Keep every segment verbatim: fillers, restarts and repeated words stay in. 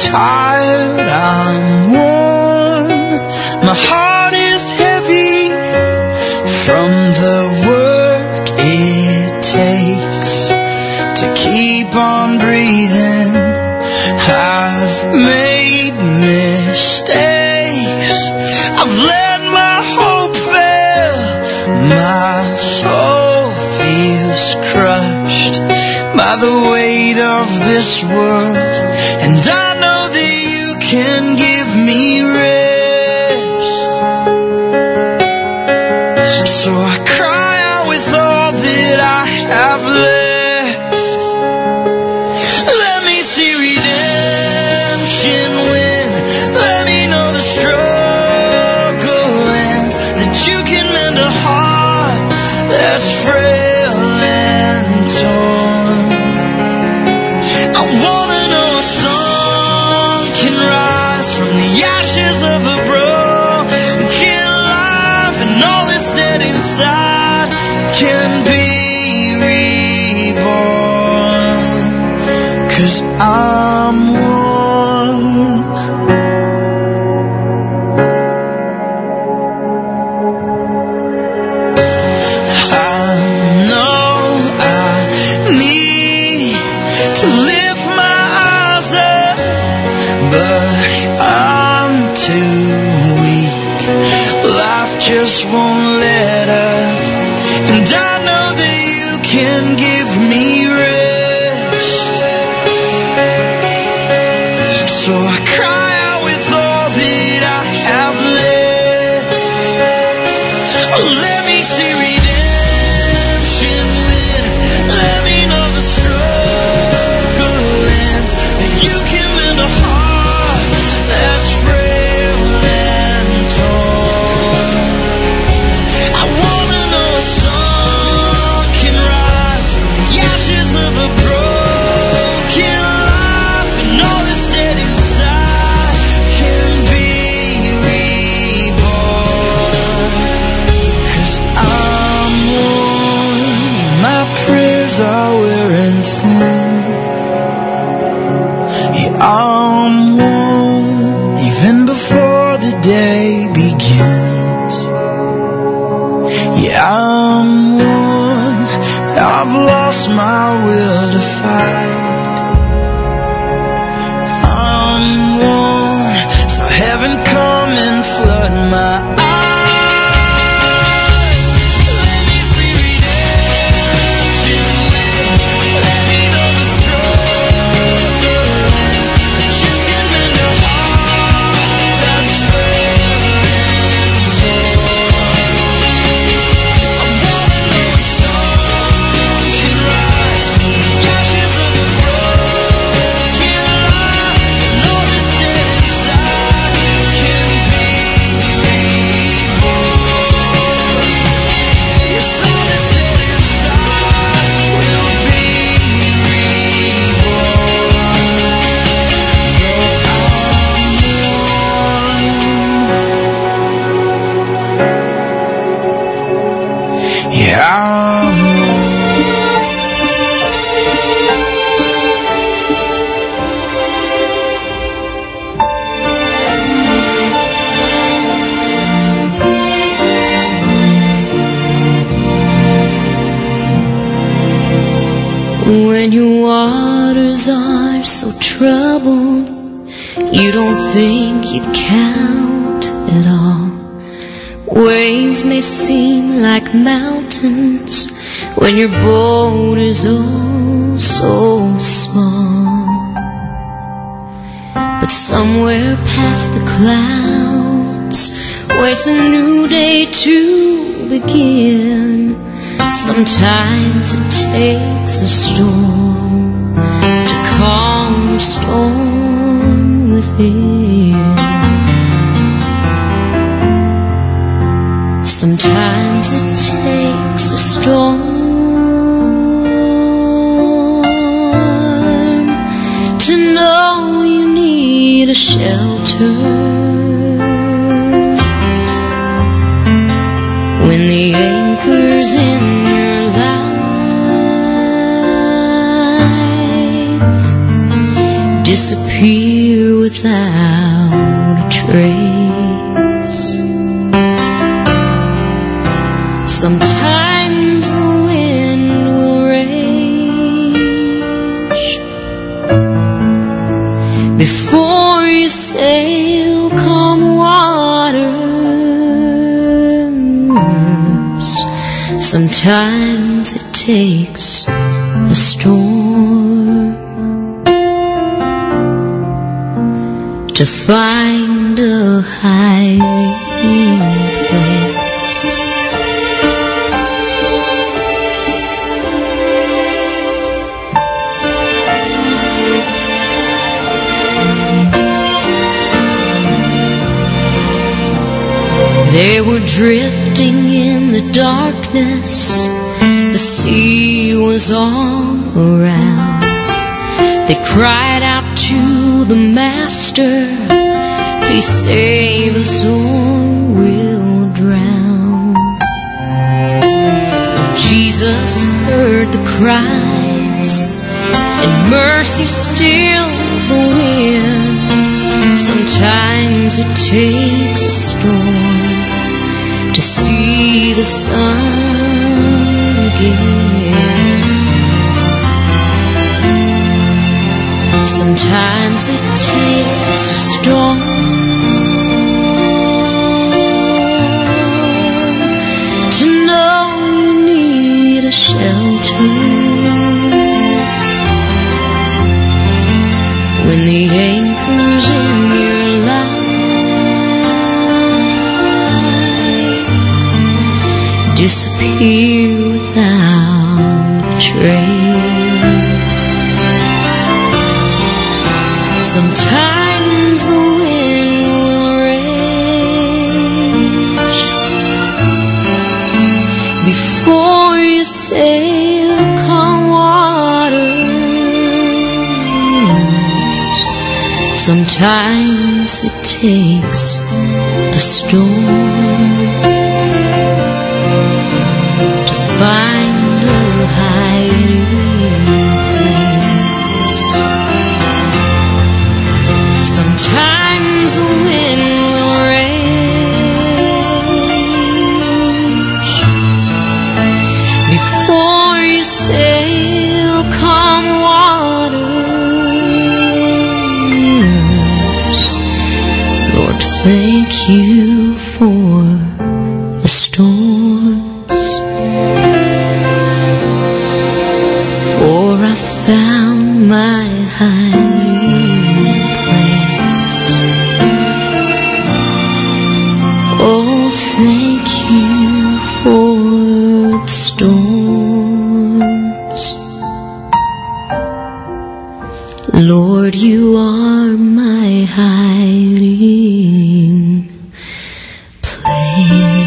tired, I'm worn, my heart is heavy from the work it takes to keep on breathing. I've made mistakes, I've let my hope fail, my soul feels crushed by the weight of this world, and I know that you can give me rest. So I cry out with all that I have left. Let me see redemption win. Let me know the struggle ends, that you can mend a heart that's frail and torn. I wanna know a song can rise from the ashes of a broken life, and all that's dead inside can be reborn. 'Cause I'm worn. I know I need to lift my eyes up, but I'm too weak. Life just won't let up, and I know that you can give me rest. So I cry out with all that I have left. Oh, let me see redemption win. Let me know the struggle ends, that you can mend a heart that's frail and torn. I wanna know a song can rise from the ashes of a broken life, and all that's dead inside can be reborn. 'Cause I'm worn, my prayers are wearing thin. Yeah, I'm worn, even before the day begins. Yeah, I'm worn, I've lost my will to fight. I'm worn, so heaven come and flood my eyes. Let me see redemption win. Let me know the struggle ends, that you can mend a heart that's frail and torn. I wanna know a song can rise from the ashes of a broken life, and all that's dead inside can be reborn. Yes, all that's dead inside will be reborn. Though I'm worn. Yeah, I'm When your waters are so troubled, you don't think you count at all. Waves may seem like mountains when your boat is oh so small. But somewhere past the clouds waits a new day to begin. Sometimes it takes a storm to calm the storm within. Sometimes it takes a storm to know you need a shelter. When the anchor's in your life disappear without a trace. Sometimes the wind will rage before you sail calm waters. Sometimes it takes a storm to find a hiding place. They were drifting in the darkness. The sea was all around. They cried out to the Master, please save us or we'll drown. Jesus heard the cries, and mercy stilled the wind. Sometimes it takes a storm to see the sun again. Sometimes it takes a storm to know you need a shelter. When the anchor's in your life disappear without trace. Sometimes the wind will rage before you sail calm waters. Sometimes it takes a storm to find a hiding place. Sometimes the wind will rage before you sail calm waters. Lord, thank you for the storms, for I found my hiding place. Oh, thank you for the storms. Lord, you are my hiding place.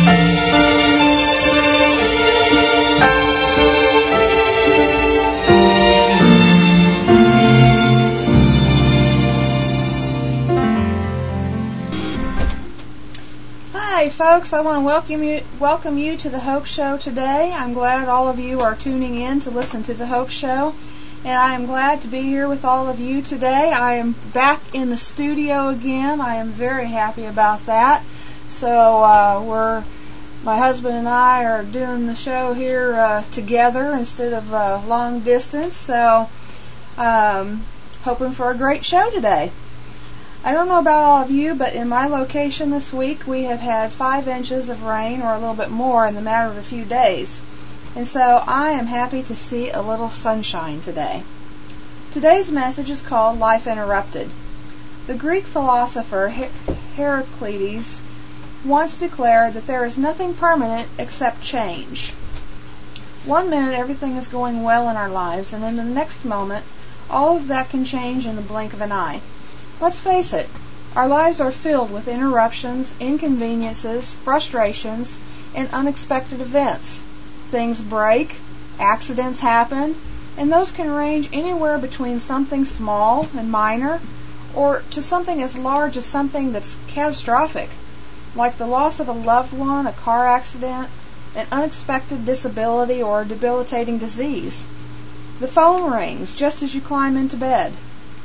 Hi folks, I want to welcome you welcome you to the Hope Show today. I'm glad all of you are tuning in to listen to the Hope Show, and I am glad to be here with all of you today. I am back in the studio again. I am very happy about that. So uh, we're my husband and I are doing the show here uh, together instead of uh, long distance. So um, hoping for a great show today. I don't know about all of you, but in my location this week we have had five inches of rain, or a little bit more, in the matter of a few days. And so I am happy to see a little sunshine today. Today's message is called Life Interrupted. The Greek philosopher Her- Heraclitus once declared that there is nothing permanent except change. One minute everything is going well in our lives, and in the next moment all of that can change in the blink of an eye. Let's face it, our lives are filled with interruptions, inconveniences, frustrations, and unexpected events. Things break, accidents happen, and those can range anywhere between something small and minor or to something as large as something that's catastrophic, like the loss of a loved one, a car accident, an unexpected disability, or a debilitating disease. The phone rings just as you climb into bed.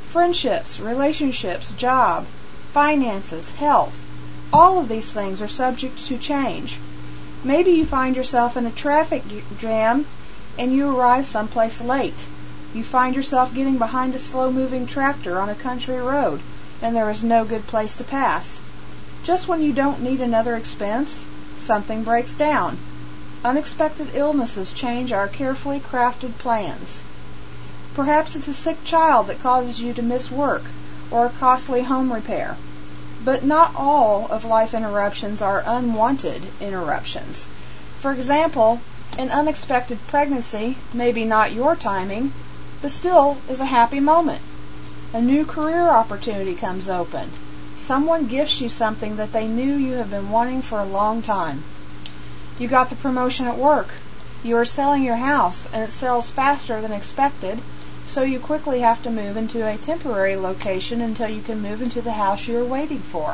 Friendships, relationships, job, finances, health, all of these things are subject to change. Maybe you find yourself in a traffic jam and you arrive someplace late. You find yourself getting behind a slow-moving tractor on a country road and there is no good place to pass. Just when you don't need another expense, something breaks down. Unexpected illnesses change our carefully crafted plans. Perhaps it's a sick child that causes you to miss work or a costly home repair. But not all of life interruptions are unwanted interruptions. For example, an unexpected pregnancy may be not your timing, but still is a happy moment. A new career opportunity comes open. Someone gifts you something that they knew you have been wanting for a long time. You got the promotion at work. You are selling your house and it sells faster than expected, so you quickly have to move into a temporary location until you can move into the house you are waiting for.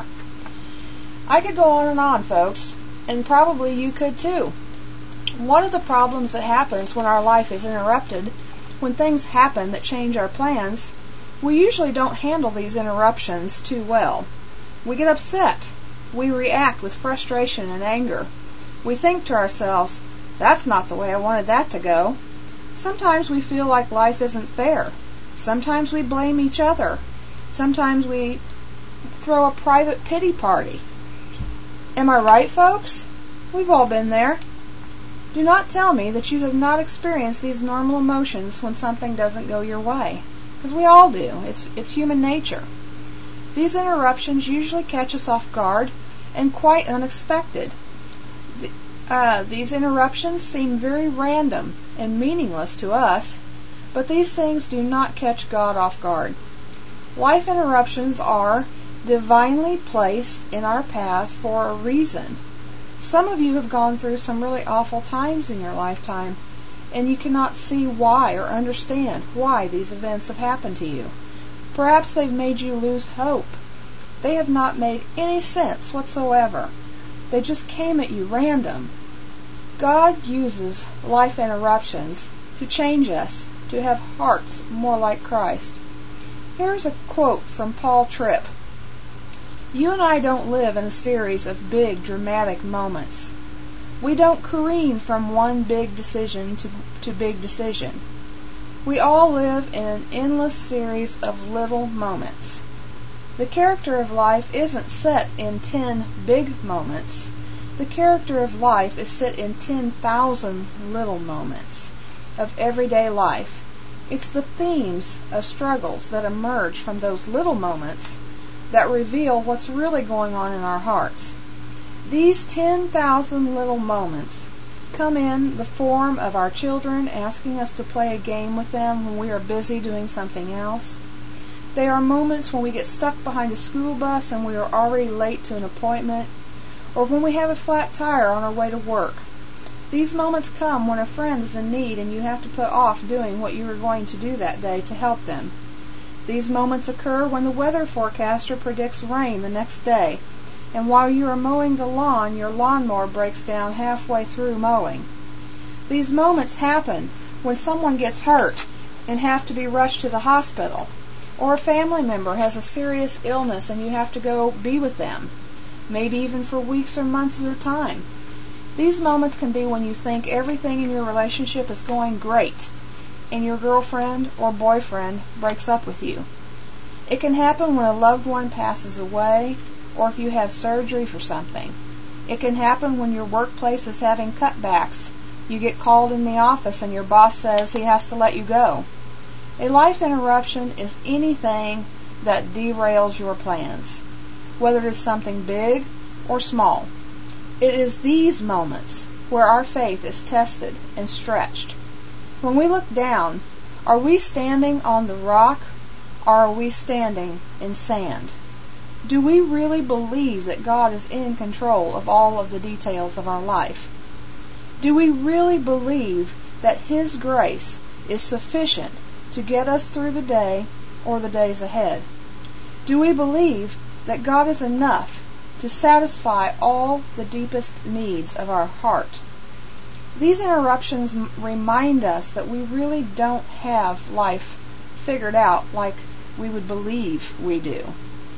I could go on and on, folks, and probably you could too. One of the problems that happens when our life is interrupted, when things happen that change our plans, we usually don't handle these interruptions too well. We get upset. We react with frustration and anger. We think to ourselves, that's not the way I wanted that to go. Sometimes we feel like life isn't fair. Sometimes we blame each other. Sometimes we throw a private pity party. Am I right, folks? We've all been there. Do not tell me that you have not experienced these normal emotions when something doesn't go your way, because we all do. It's, it's human nature. These interruptions usually catch us off guard and quite unexpected. The, uh, these interruptions seem very random and meaningless to us, but these things do not catch God off guard. Life interruptions are divinely placed in our path for a reason. Some of you have gone through some really awful times in your lifetime, and you cannot see why or understand why these events have happened to you. Perhaps they've made you lose hope. They have not made any sense whatsoever. They just came at you random. God uses life interruptions to change us, to have hearts more like Christ. Here's a quote from Paul Tripp. You and I don't live in a series of big, dramatic moments. We don't careen from one big decision to, to big decision. We all live in an endless series of little moments. The character of life isn't set in ten big moments. The character of life is set in ten thousand little moments of everyday life. It's the themes of struggles that emerge from those little moments that reveal what's really going on in our hearts. These ten thousand little moments come in the form of our children asking us to play a game with them when we are busy doing something else. They are moments when we get stuck behind a school bus and we are already late to an appointment, or when we have a flat tire on our way to work. These moments come when a friend is in need and you have to put off doing what you were going to do that day to help them. These moments occur when the weather forecaster predicts rain the next day, and while you are mowing the lawn, your lawnmower breaks down halfway through mowing. These moments happen when someone gets hurt and have to be rushed to the hospital, or a family member has a serious illness and you have to go be with them, maybe even for weeks or months at a time. These moments can be when you think everything in your relationship is going great, and your girlfriend or boyfriend breaks up with you. It can happen when a loved one passes away, or if you have surgery for something. It can happen when your workplace is having cutbacks. You get called in the office and your boss says he has to let you go. A life interruption is anything that derails your plans, whether it is something big or small. It is these moments where our faith is tested and stretched. When we look down, are we standing on the rock, or are we standing in sand? Do we really believe that God is in control of all of the details of our life? Do we really believe that His grace is sufficient to get us through the day or the days ahead? Do we believe that God is enough to satisfy all the deepest needs of our heart? These interruptions m- remind us that we really don't have life figured out like we would believe we do.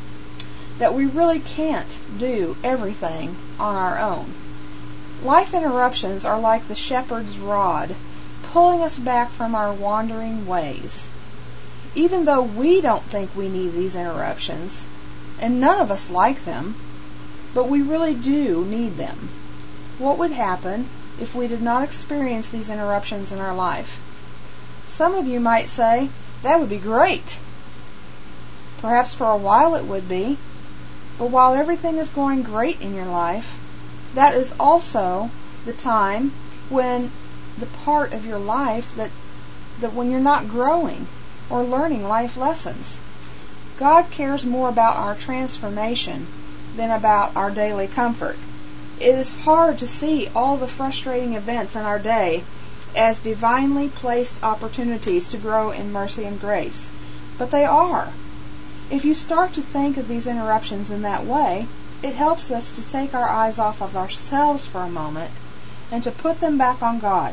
That we really can't do everything on our own. Life interruptions are like the shepherd's rod, pulling us back from our wandering ways. Even though we don't think we need these interruptions, and none of us like them, but we really do need them. What would happen if we did not experience these interruptions in our life? Some of you might say, that would be great. Perhaps for a while it would be, but while everything is going great in your life, that is also the time when the part of your life that, that when you're not growing or learning life lessons. God cares more about our transformation than about our daily comfort. It is hard to see all the frustrating events in our day as divinely placed opportunities to grow in mercy and grace, but they are. If you start to think of these interruptions in that way, it helps us to take our eyes off of ourselves for a moment and to put them back on God.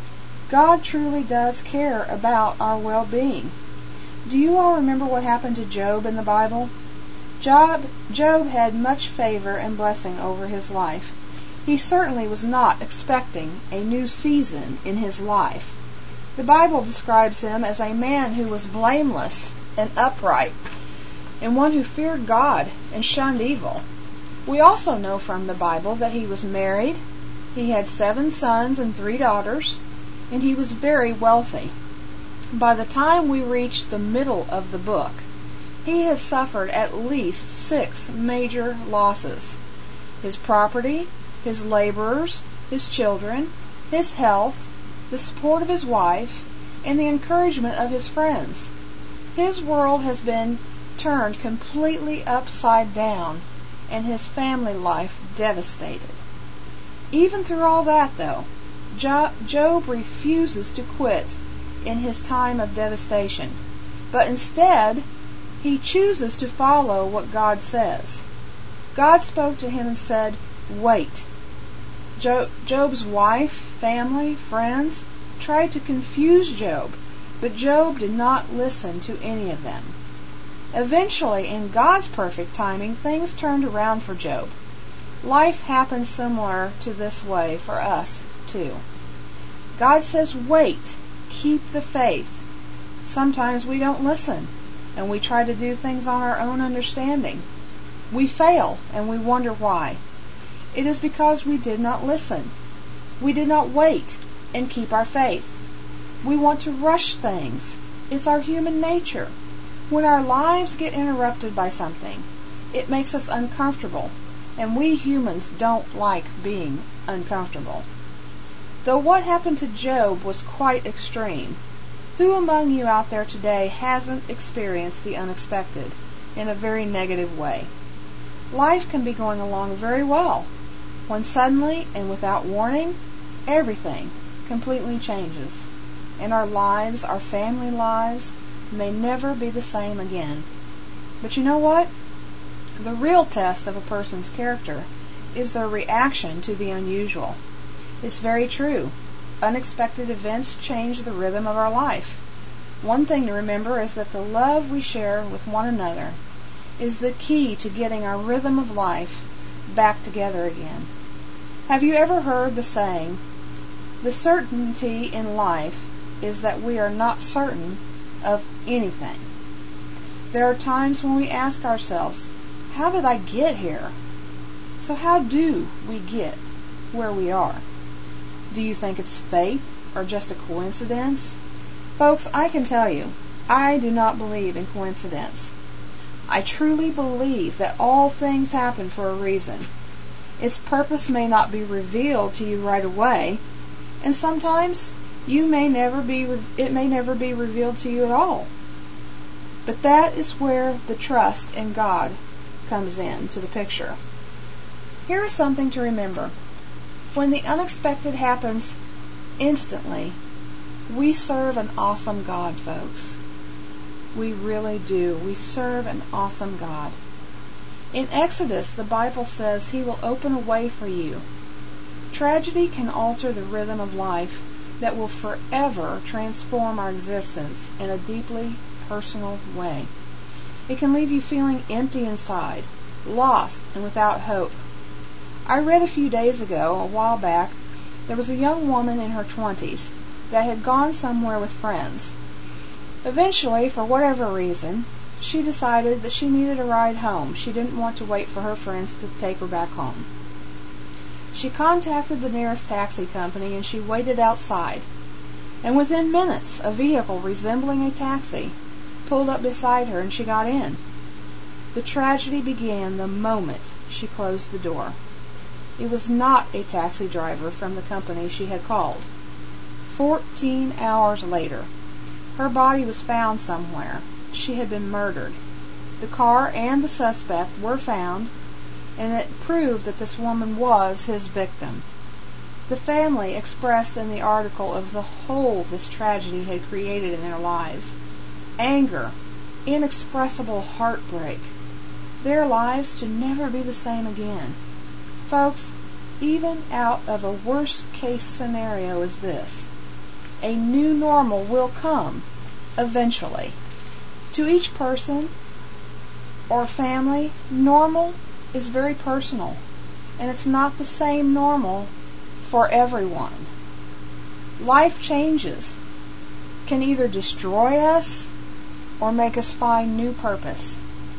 God truly does care about our well-being. Do you all remember what happened to Job in the Bible? Job, Job had much favor and blessing over his life. He certainly was not expecting a new season in his life. The Bible describes him as a man who was blameless and upright, and one who feared God and shunned evil. We also know from the Bible that he was married, he had seven sons and three daughters, and he was very wealthy. By the time we reach the middle of the book, he has suffered at least six major losses. His property, his laborers, his children, his health, the support of his wife, and the encouragement of his friends. His world has been turned completely upside down, and his family life devastated. Even through all that, though, Job refuses to quit in his time of devastation, but instead he chooses to follow what God says. God spoke to him and said, "Wait." Job's wife, family, friends tried to confuse Job, but Job did not listen to any of them. Eventually, in God's perfect timing, things turned around for Job. Life happens similar to this way for us, too. God says, wait, keep the faith. Sometimes we don't listen, and we try to do things on our own understanding. We fail, and we wonder why. It is because we did not listen. We did not wait and keep our faith. We want to rush things. It's our human nature. When our lives get interrupted by something, it makes us uncomfortable, and we humans don't like being uncomfortable. Though what happened to Job was quite extreme, who among you out there today hasn't experienced the unexpected in a very negative way? Life can be going along very well, when suddenly and without warning, everything completely changes, and our lives, our family lives, may never be the same again. But you know what? The real test of a person's character is their reaction to the unusual. It's very true. Unexpected events change the rhythm of our life. One thing to remember is that the love we share with one another is the key to getting our rhythm of life back together again. Have you ever heard the saying, the certainty in life is that we are not certain of anything? There are times when we ask ourselves, how did I get here? So how do we get where we are? Do you think it's fate or just a coincidence? Folks, I can tell you, I do not believe in coincidence. I truly believe that all things happen for a reason. Its purpose may not be revealed to you right away, and sometimes you may never be it may never be revealed to you at all. But that is where the trust in God comes into the picture. Here is something to remember. When the unexpected happens instantly, we serve an awesome God, folks. We really do. We serve an awesome God. In Exodus, the Bible says He will open a way for you. Tragedy can alter the rhythm of life that will forever transform our existence in a deeply personal way. It can leave you feeling empty inside, lost and without hope. I read a few days ago, a while back, there was a young woman in her twenties that had gone somewhere with friends. Eventually, for whatever reason, she decided that she needed a ride home. She didn't want to wait for her friends to take her back home. She contacted the nearest taxi company and she waited outside. And within minutes, a vehicle resembling a taxi pulled up beside her and she got in. The tragedy began the moment she closed the door. It was not a taxi driver from the company she had called. Fourteen hours later, her body was found somewhere. She had been murdered. The car and the suspect were found, and it proved that this woman was his victim. The family expressed in the article of the hole this tragedy had created in their lives. Anger, inexpressible heartbreak, their lives to never be the same again. Folks, even out of a worst-case scenario as this, a new normal will come eventually. To each person or family, normal is very personal, and it's not the same normal for everyone. Life changes can either destroy us or make us find new purpose.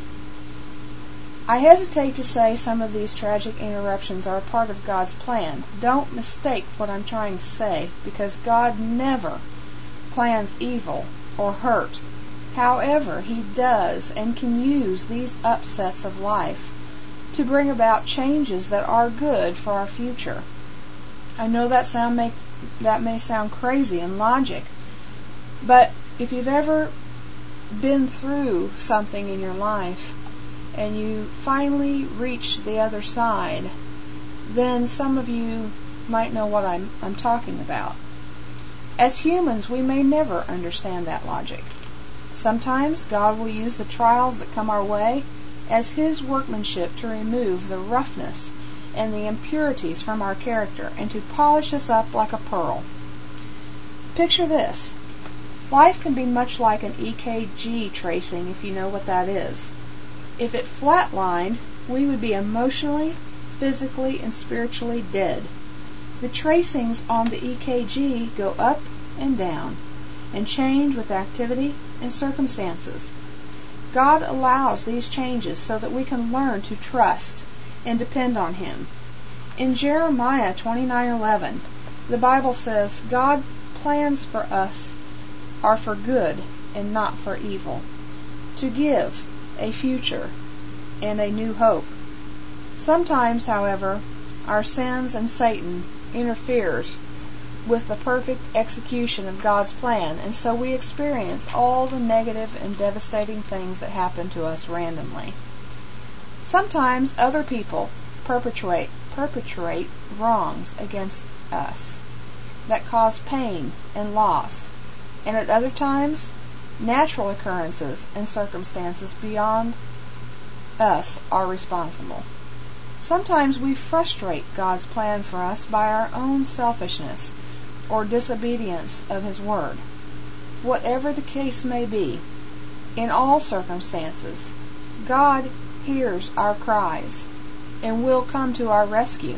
I hesitate to say some of these tragic interruptions are a part of God's plan. Don't mistake what I'm trying to say, because God never plans evil or hurt. However, He does and can use these upsets of life to bring about changes that are good for our future. I know that sound may, that may sound crazy in logic, but if you've ever been through something in your life and you finally reach the other side, then some of you might know what I'm, I'm talking about. As humans, we may never understand that logic. Sometimes God will use the trials that come our way as His workmanship to remove the roughness and the impurities from our character and to polish us up like a pearl. Picture this. Life can be much like an E K G tracing, if you know what that is. If it flatlined, we would be emotionally, physically, and spiritually dead. The tracings on the E K G go up and down and change with activity and circumstances. God allows these changes so that we can learn to trust and depend on Him. In Jeremiah twenty-nine eleven, the Bible says, God's plans for us are for good and not for evil, to give a future and a new hope. Sometimes, however, our sins and Satan interferes with the perfect execution of God's plan, and so we experience all the negative and devastating things that happen to us randomly. Sometimes other people perpetrate perpetrate wrongs against us that cause pain and loss, and at other times natural occurrences and circumstances beyond us are responsible. Sometimes we frustrate God's plan for us by our own selfishness or disobedience of His word. Whatever the case may be, in all circumstances, God hears our cries and will come to our rescue.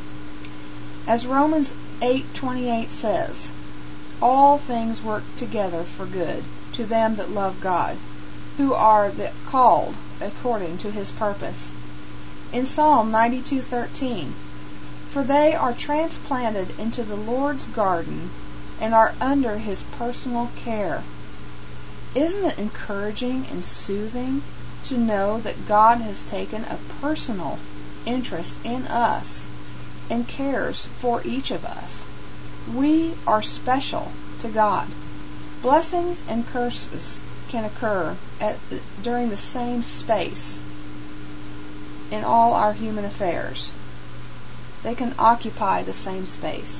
As Romans eight twenty-eight says, all things work together for good to them that love God, who are the called according to His purpose. In Psalm ninety-two thirteen, for they are transplanted into the Lord's garden and are under His personal care. Isn't it encouraging and soothing to know that God has taken a personal interest in us and cares for each of us? We are special to God. Blessings and curses can occur at, during the same space in all our human affairs. They can occupy the same space.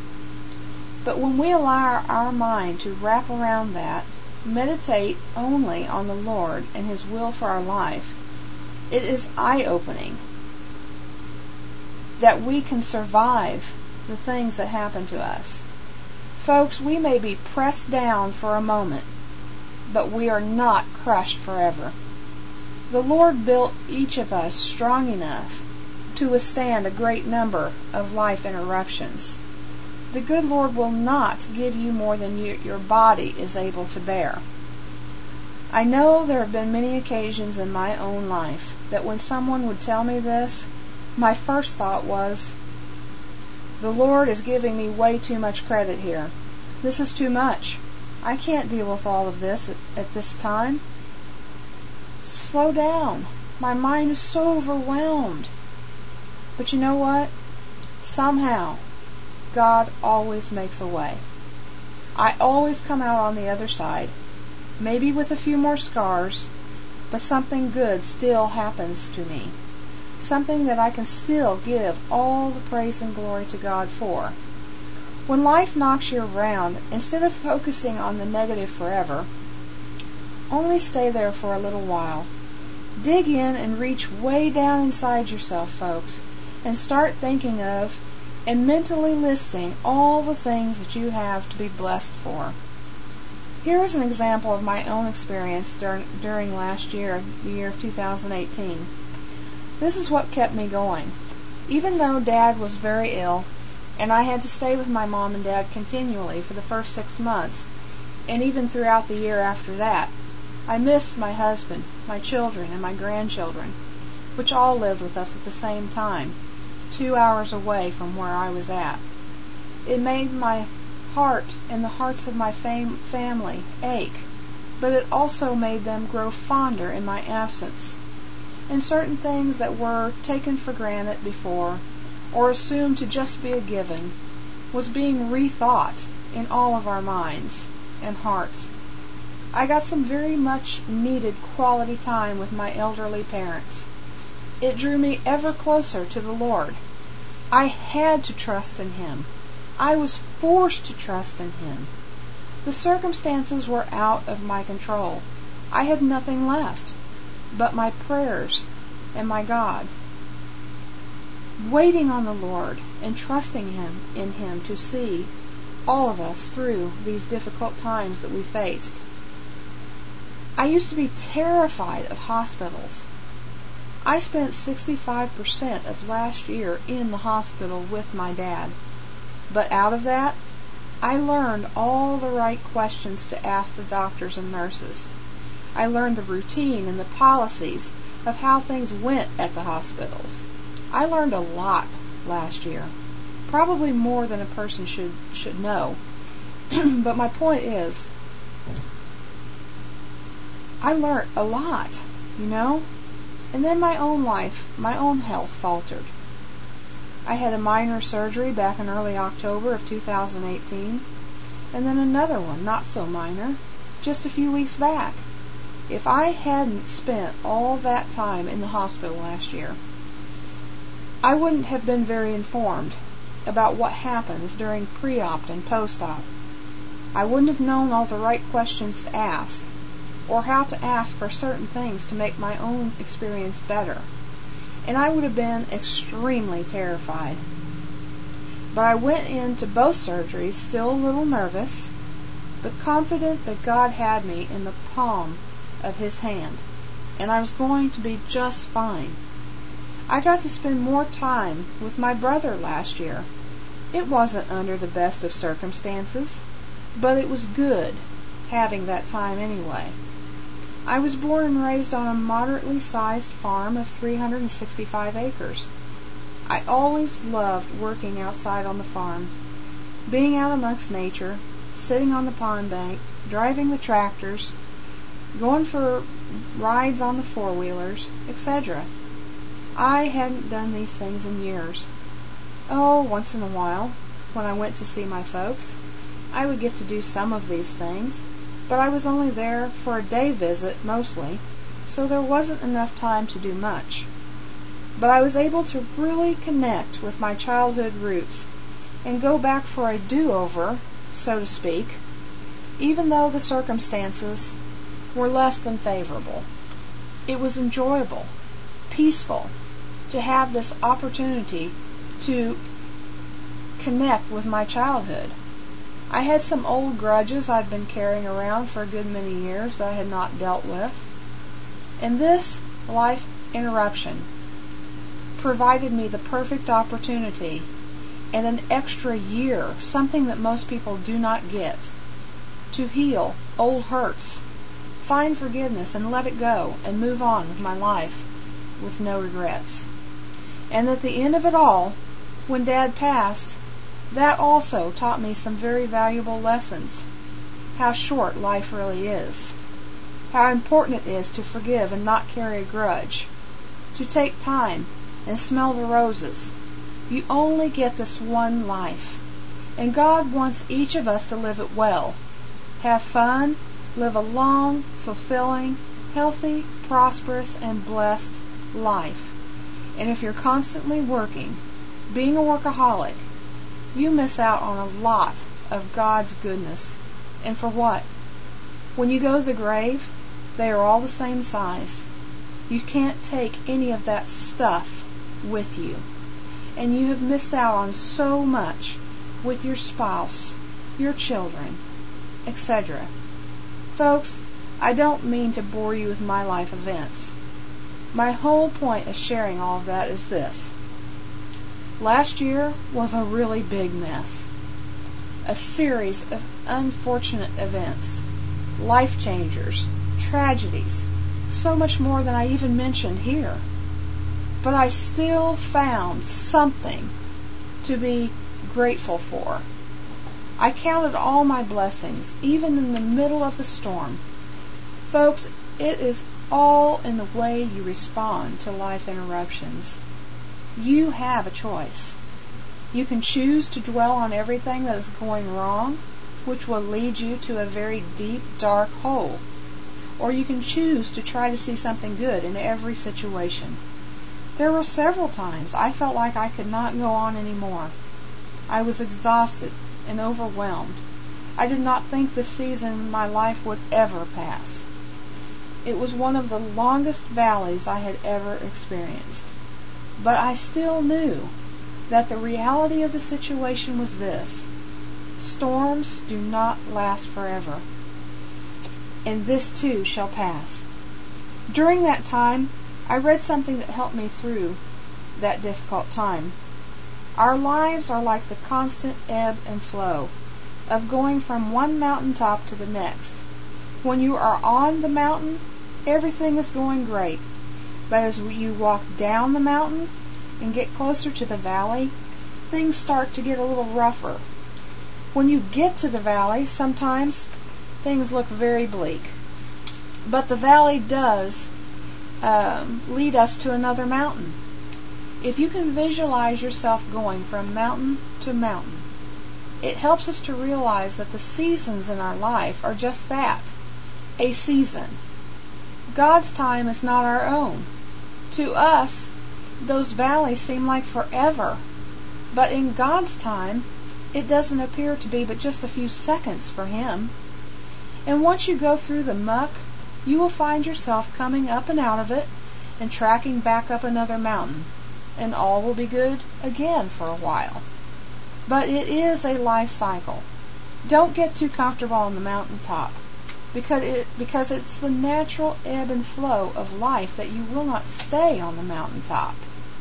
But when we allow our mind to wrap around that, meditate only on the Lord and His will for our life, it is eye-opening that we can survive the things that happen to us. Folks, we may be pressed down for a moment, but we are not crushed forever. The Lord built each of us strong enough to withstand a great number of life interruptions. The good Lord will not give you more than you, your body is able to bear. I know there have been many occasions in my own life that when someone would tell me this, my first thought was, the Lord is giving me way too much credit here. This is too much. I can't deal with all of this at, at this time. Slow down. My mind is so overwhelmed. But you know what? Somehow, God always makes a way. I always come out on the other side, maybe with a few more scars, but something good still happens to me. Something that I can still give all the praise and glory to God for. When life knocks you around, instead of focusing on the negative forever, only stay there for a little while. Dig in and reach way down inside yourself, folks, and start thinking of and mentally listing all the things that you have to be blessed for. Here is an example of my own experience during, during last year, the year of two thousand eighteen. This is what kept me going. Even though Dad was very ill, and I had to stay with my mom and dad continually for the first six months, and even throughout the year after that, I missed my husband, my children, and my grandchildren, which all lived with us at the same time, two hours away from where I was at. It made my heart and the hearts of my fam- family ache, but it also made them grow fonder in my absence. And certain things that were taken for granted before, or assumed to just be a given, was being rethought in all of our minds and hearts. I got some very much needed quality time with my elderly parents. It drew me ever closer to the Lord. I had to trust in Him. I was forced to trust in Him. The circumstances were out of my control. I had nothing left but my prayers and my God. Waiting on the Lord and trusting Him in Him to see all of us through these difficult times that we faced. I used to be terrified of hospitals. I spent sixty-five percent of last year in the hospital with my dad. But out of that, I learned all the right questions to ask the doctors and nurses. I learned the routine and the policies of how things went at the hospitals. I learned a lot last year, probably more than a person should should know. But my point is, I learned a lot, you know? And then my own life, my own health faltered. I had a minor surgery back in early October of two thousand eighteen, and then another one, not so minor, just a few weeks back. If I hadn't spent all that time in the hospital last year, I wouldn't have been very informed about what happens during pre-op and post-op. I wouldn't have known all the right questions to ask, or how to ask for certain things to make my own experience better. And I would have been extremely terrified. But I went into both surgeries still a little nervous, but confident that God had me in the palm of His hand, and I was going to be just fine. I got to spend more time with my brother last year. It wasn't under the best of circumstances, but it was good having that time anyway. I was born and raised on a moderately sized farm of three hundred sixty-five acres. I always loved working outside on the farm, being out amongst nature, sitting on the pond bank, driving the tractors, going for rides on the four-wheelers, et cetera. I hadn't done these things in years. Oh, once in a while, when I went to see my folks, I would get to do some of these things, but I was only there for a day visit mostly, so there wasn't enough time to do much. But I was able to really connect with my childhood roots and go back for a do-over, so to speak, even though the circumstances were less than favorable. It was enjoyable, peaceful, to have this opportunity to connect with my childhood. I had some old grudges I'd been carrying around for a good many years that I had not dealt with. And this life interruption provided me the perfect opportunity and an extra year, something that most people do not get, to heal old hurts, find forgiveness and let it go and move on with my life with no regrets. And at the end of it all, when Dad passed, that also taught me some very valuable lessons. How short life really is. How important it is to forgive and not carry a grudge. To take time and smell the roses. You only get this one life. And God wants each of us to live it well. Have fun, live a long, fulfilling, healthy, prosperous, and blessed life. And if you're constantly working, being a workaholic, you miss out on a lot of God's goodness. And for what? When you go to the grave, they are all the same size. You can't take any of that stuff with you. And you have missed out on so much with your spouse, your children, et cetera. Folks, I don't mean to bore you with my life events. My whole point of sharing all of that is this. Last year was a really big mess. A series of unfortunate events, life changers, tragedies, so much more than I even mentioned here. But I still found something to be grateful for. I counted all my blessings, even in the middle of the storm. Folks, it is all in the way you respond to life interruptions. You have a choice. You can choose to dwell on everything that is going wrong, which will lead you to a very deep, dark hole. Or you can choose to try to see something good in every situation. There were several times I felt like I could not go on anymore. I was exhausted and overwhelmed. I did not think this season in my life would ever pass. It was one of the longest valleys I had ever experienced. But I still knew that the reality of the situation was this. Storms do not last forever. And this too shall pass. During that time, I read something that helped me through that difficult time. Our lives are like the constant ebb and flow of going from one mountaintop to the next. When you are on the mountain, everything is going great. But as you walk down the mountain and get closer to the valley, things start to get a little rougher. When you get to the valley, sometimes things look very bleak. But the valley does um, lead us to another mountain. If you can visualize yourself going from mountain to mountain, it helps us to realize that the seasons in our life are just that, a season. God's time is not our own. To us, those valleys seem like forever. But in God's time, it doesn't appear to be but just a few seconds for Him. And once you go through the muck, you will find yourself coming up and out of it and tracking back up another mountain. And all will be good again for a while. But it is a life cycle. Don't get too comfortable on the mountaintop, because it because it's the natural ebb and flow of life that you will not stay on the mountaintop.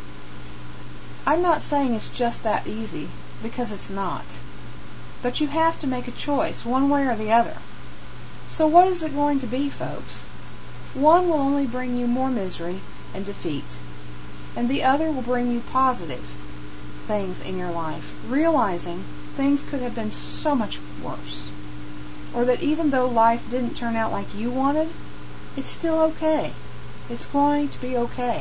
I'm not saying it's just that easy, because it's not. But you have to make a choice, one way or the other. So what is it going to be, folks? One will only bring you more misery and defeat, and the other will bring you positive things in your life, realizing things could have been so much worse. Or that even though life didn't turn out like you wanted, it's still okay. It's going to be okay.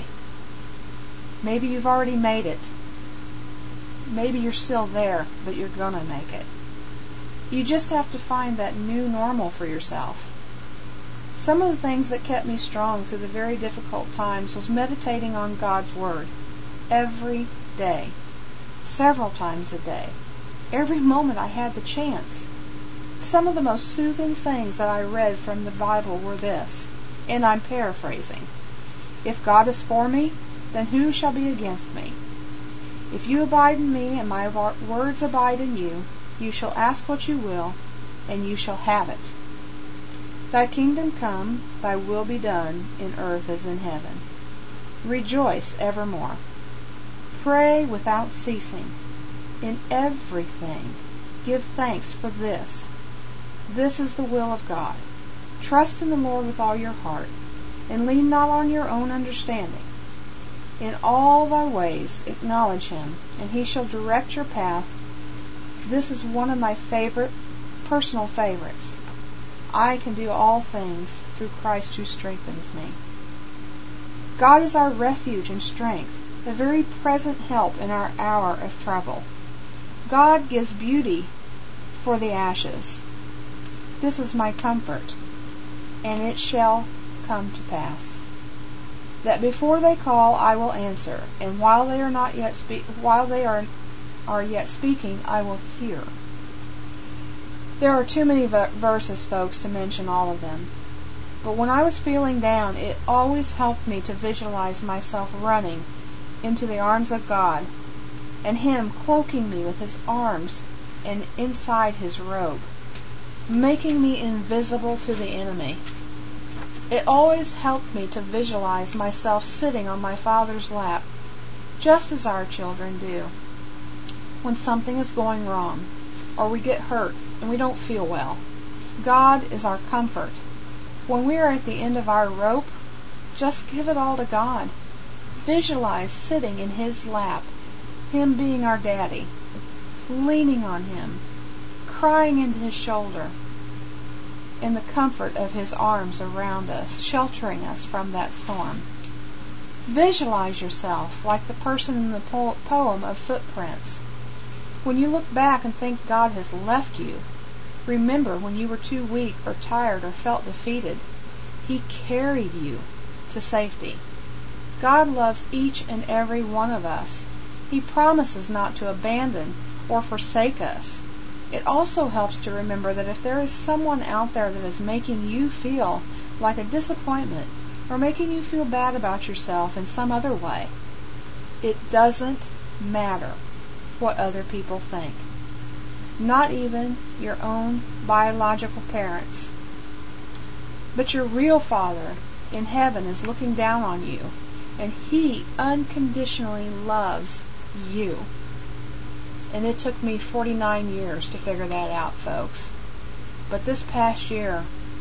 Maybe you've already made it. Maybe you're still there, but you're gonna make it. You just have to find that new normal for yourself. Some of the things that kept me strong through the very difficult times was meditating on God's Word every day, several times a day, every moment I had the chance. Some of the most soothing things that I read from the Bible were this, and I'm paraphrasing. If God is for me, then who shall be against me? If you abide in me and my words abide in you, you shall ask what you will, and you shall have it. Thy kingdom come, thy will be done, in earth as in heaven. Rejoice evermore. Pray without ceasing. In everything give thanks, for this. This is the will of God. Trust in the Lord with all your heart, and lean not on your own understanding. In all thy ways acknowledge him, and he shall direct your path. This is one of my favorite, personal favorites. I can do all things through Christ who strengthens me. God is our refuge and strength, a very present help in our hour of trouble. God gives beauty for the ashes. This is my comfort, and it shall come to pass, that before they call, I will answer, and while they are not yet spe- while they are are yet speaking, I will hear. There are too many v- verses, folks, to mention all of them. But when I was feeling down, it always helped me to visualize myself running into the arms of God, and Him cloaking me with His arms and inside His robe, making me invisible to the enemy. It always helped me to visualize myself sitting on my Father's lap, just as our children do. When something is going wrong, or we get hurt and we don't feel well, God is our comfort. When we are at the end of our rope, just give it all to God. Visualize sitting in His lap, Him being our daddy, leaning on Him, crying into His shoulder, in the comfort of His arms around us, sheltering us from that storm. Visualize yourself like the person in the po- poem of Footprints. When you look back and think God has left you, remember when you were too weak or tired or felt defeated, He carried you to safety. God loves each and every one of us. He promises not to abandon or forsake us. It also helps to remember that if there is someone out there that is making you feel like a disappointment or making you feel bad about yourself in some other way, it doesn't matter what other people think. Not even your own biological parents. But your real Father in heaven is looking down on you, and He unconditionally loves you. And it took me forty-nine years to figure that out, folks. But this past year,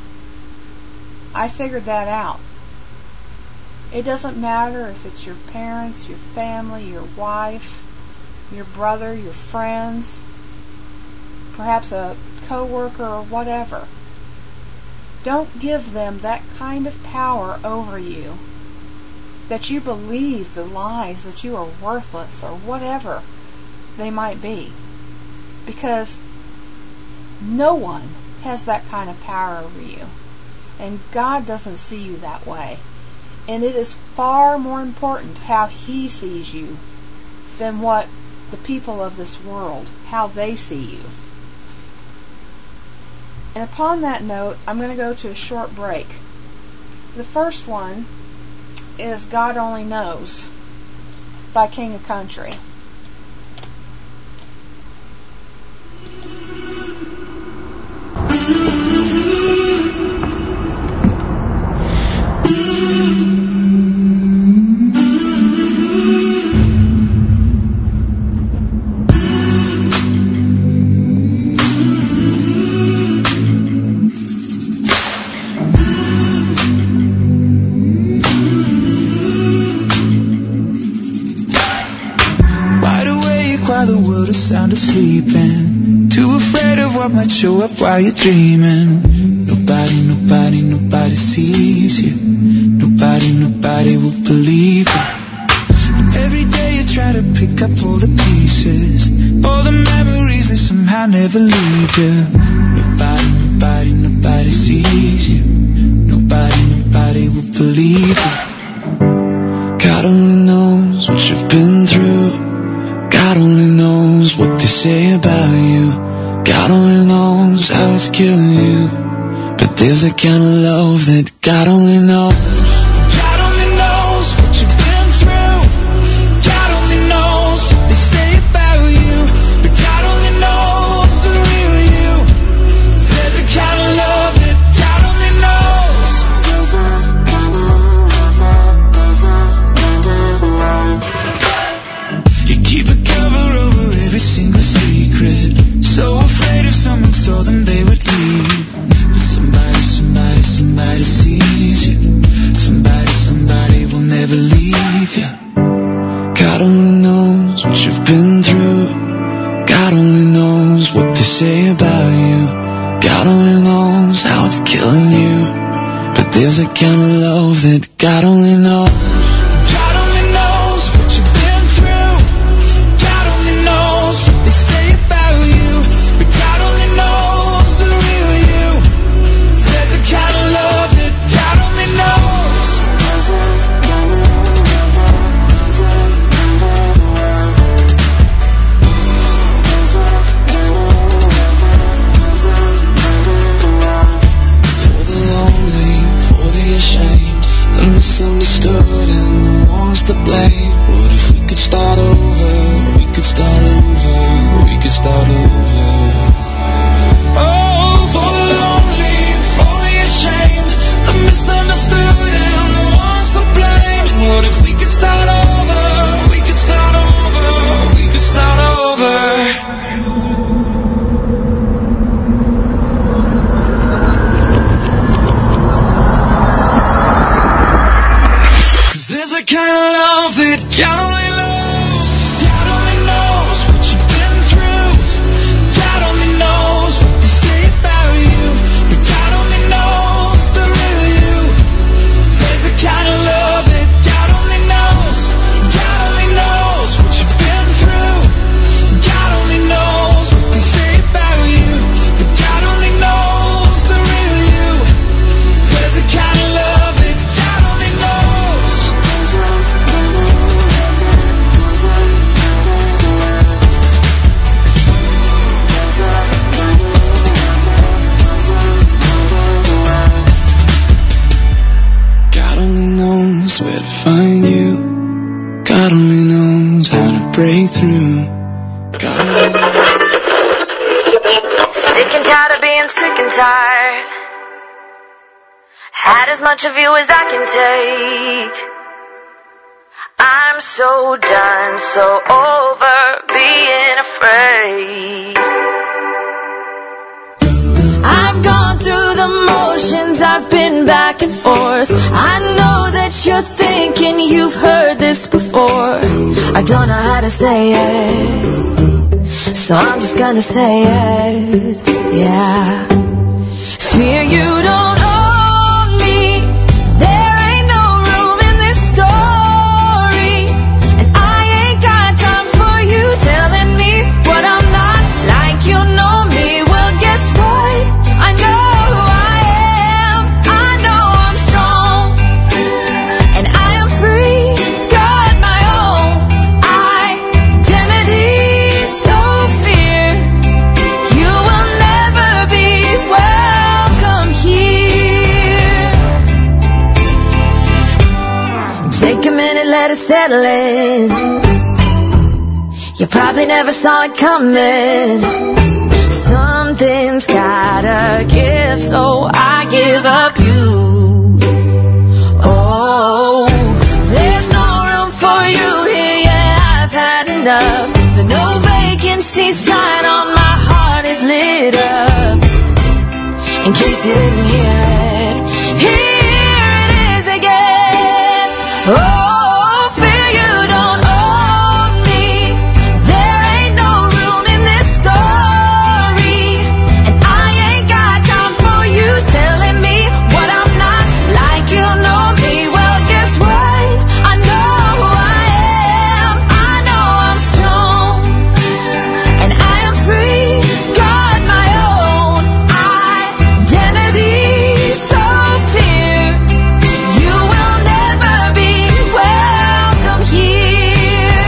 I figured that out. It doesn't matter if it's your parents, your family, your wife, your brother, your friends, perhaps a co-worker or whatever. Don't give them that kind of power over you that you believe the lies that you are worthless or whatever they might be. Because no one has that kind of power over you. And God doesn't see you that way. And it is far more important how He sees you than what the people of this world, how they see you. And upon that note, I'm going to go to a short break. The first one is God Only Knows by King of Country. Sound of sleeping, too afraid of what might show up while you're dreaming. Nobody, nobody, nobody sees you. Nobody, nobody will believe you. And every day you try to pick up all the pieces, all the memories that somehow never leave you. Nobody, nobody, nobody sees you. Nobody, nobody will believe you. God only knows what you've been through. God only knows what they say about you. God only knows how it's killing you. But there's a kind of love that God only knows. God only knows what you've been through. God only knows what they say about you. But God only knows the real you. There's a kind of love that God only knows. There's a kind of love that, there's a kind killing you. But there's a kind of love that God only knows. God only knows what you've been through. God only knows what they say about you. But God only knows the real you. There's a kind of love that God only knows. For the lonely, for the ashamed, the misunderstood and the ones to blame. What if we could start over? We could start over. We could start over. Oh, for the lonely, for the ashamed, the misunderstood and the ones to blame. What if we could start over? We could start over. We could start over. Cause there's a kind of love that God only knows. God only knows what you've been through. God only knows what they say about you. But God only knows the real you. There's a kind of love that God only knows. God only knows what you've been through. God only knows what they say about you. But God only knows the real you. There's a kind of love that God only knows. God only knows where to find you. God only knows how to break through. God only knows. Sick and tired of being sick and tired. Had as much of you as I can take. I'm so done, so over being afraid. I've gone through the motions, I've been back and forth. I know that you're thinking you've heard this before. I don't know how to say it, so I'm just gonna say it, yeah. Fear you don't own me. There ain't no room in this story. And I ain't got time for you telling me what I'm not. Like you know me, well guess what? I know who I am. I know I'm strong. And I am free, got my own identity. So fear you will never be welcome here. Take a minute, let it settle in. You probably never saw it coming. Something's gotta give, so I give up you. Oh, there's no room for you here, yeah, I've had enough. The no vacancy sign on my heart is lit up. In case you didn't hear it, here it is again. Oh, fear you don't own me. There ain't no room in this story. And I ain't got time for you telling me what I'm not. Like you know me, well guess what? I know who I am. I know I'm strong. And I am free, got my own identity. So fear you will never be welcome here.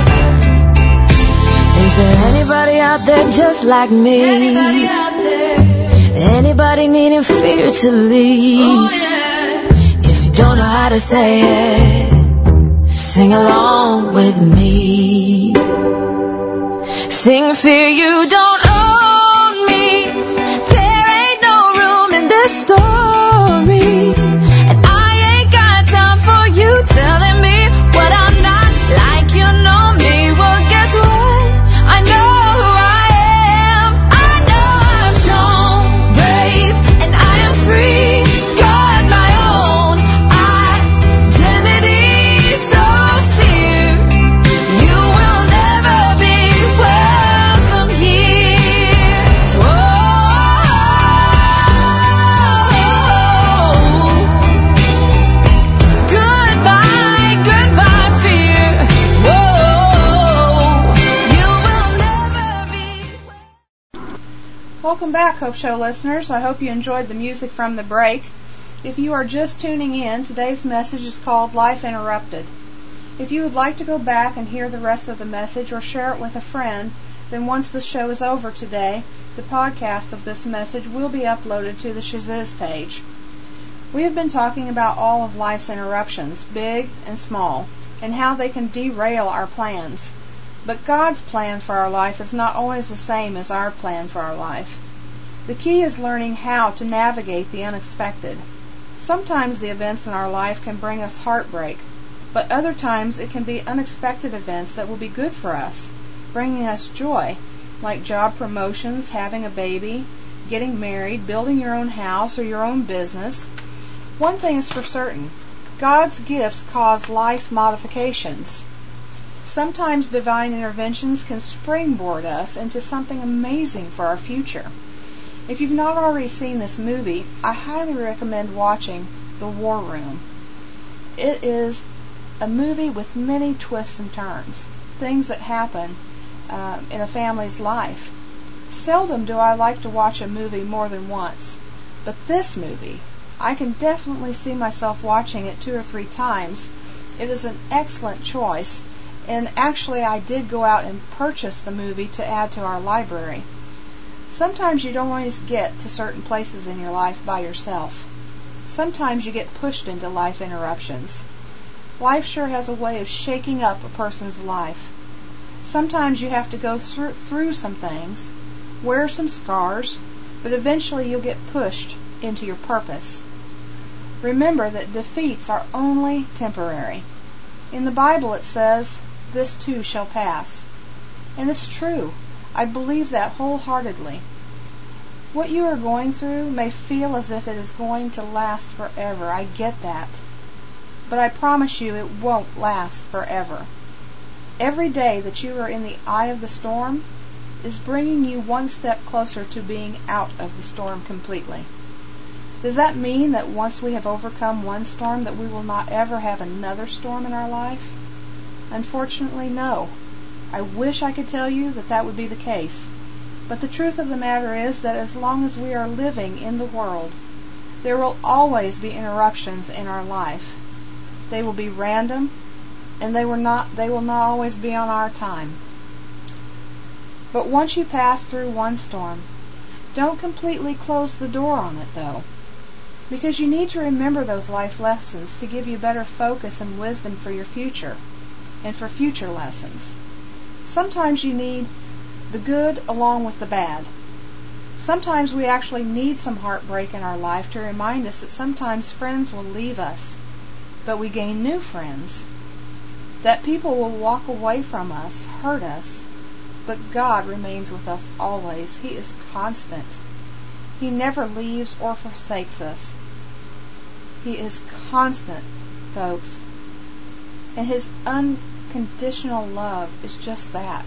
Is there anybody out there just like me? Anybody out there? Anybody needing fear to leave? If you don't know how to say it, sing along with me. Sing fear you don't own me. There ain't no room in this story. And I ain't got time for you telling me what I'm not. Like you know me, well guess what? I know who I am. I know I'm strong, brave, and I am free. Got my own identity. So fear you will never be welcome here. Oh, Welcome back, Hope Show listeners. I hope you enjoyed the music from the break. If you are just tuning in, today's message is called Life Interrupted. If you would like to go back and hear the rest of the message or share it with a friend, then once the show is over today, the podcast of this message will be uploaded to the Shaziz page. We have been talking about all of life's interruptions, big and small, and how they can derail our plans. But God's plan for our life is not always the same as our plan for our life. The key is learning how to navigate the unexpected. Sometimes the events in our life can bring us heartbreak, but other times it can be unexpected events that will be good for us, bringing us joy, like job promotions, having a baby, getting married, building your own house or your own business. One thing is for certain, God's gifts cause life modifications. Sometimes divine interventions can springboard us into something amazing for our future. If you've not already seen this movie, I highly recommend watching The War Room. It is a movie with many twists and turns, things that happen uh, in a family's life. Seldom do I like to watch a movie more than once, but this movie, I can definitely see myself watching it two or three times. It is an excellent choice, and actually I did go out and purchase the movie to add to our library. Sometimes you don't always get to certain places in your life by yourself. Sometimes you get pushed into life interruptions. Life sure has a way of shaking up a person's life. Sometimes you have to go through, through some things, wear some scars, but eventually you'll get pushed into your purpose. Remember that defeats are only temporary. In the Bible it says, "This too shall pass." And it's true. I believe that wholeheartedly. What you are going through may feel as if it is going to last forever. I get that. But I promise you it won't last forever. Every day that you are in the eye of the storm is bringing you one step closer to being out of the storm completely. Does that mean that once we have overcome one storm that we will not ever have another storm in our life? Unfortunately, no. I wish I could tell you that that would be the case. But the truth of the matter is that as long as we are living in the world, there will always be interruptions in our life. They will be random, and they will not they will not always be on our time. But once you pass through one storm, don't completely close the door on it though, because you need to remember those life lessons to give you better focus and wisdom for your future and for future lessons. Sometimes you need the good along with the bad. Sometimes we actually need some heartbreak in our life to remind us that sometimes friends will leave us, but we gain new friends. That people will walk away from us, hurt us, but God remains with us always. He is constant. He never leaves or forsakes us. He is constant, folks. And His unconditional love is just that.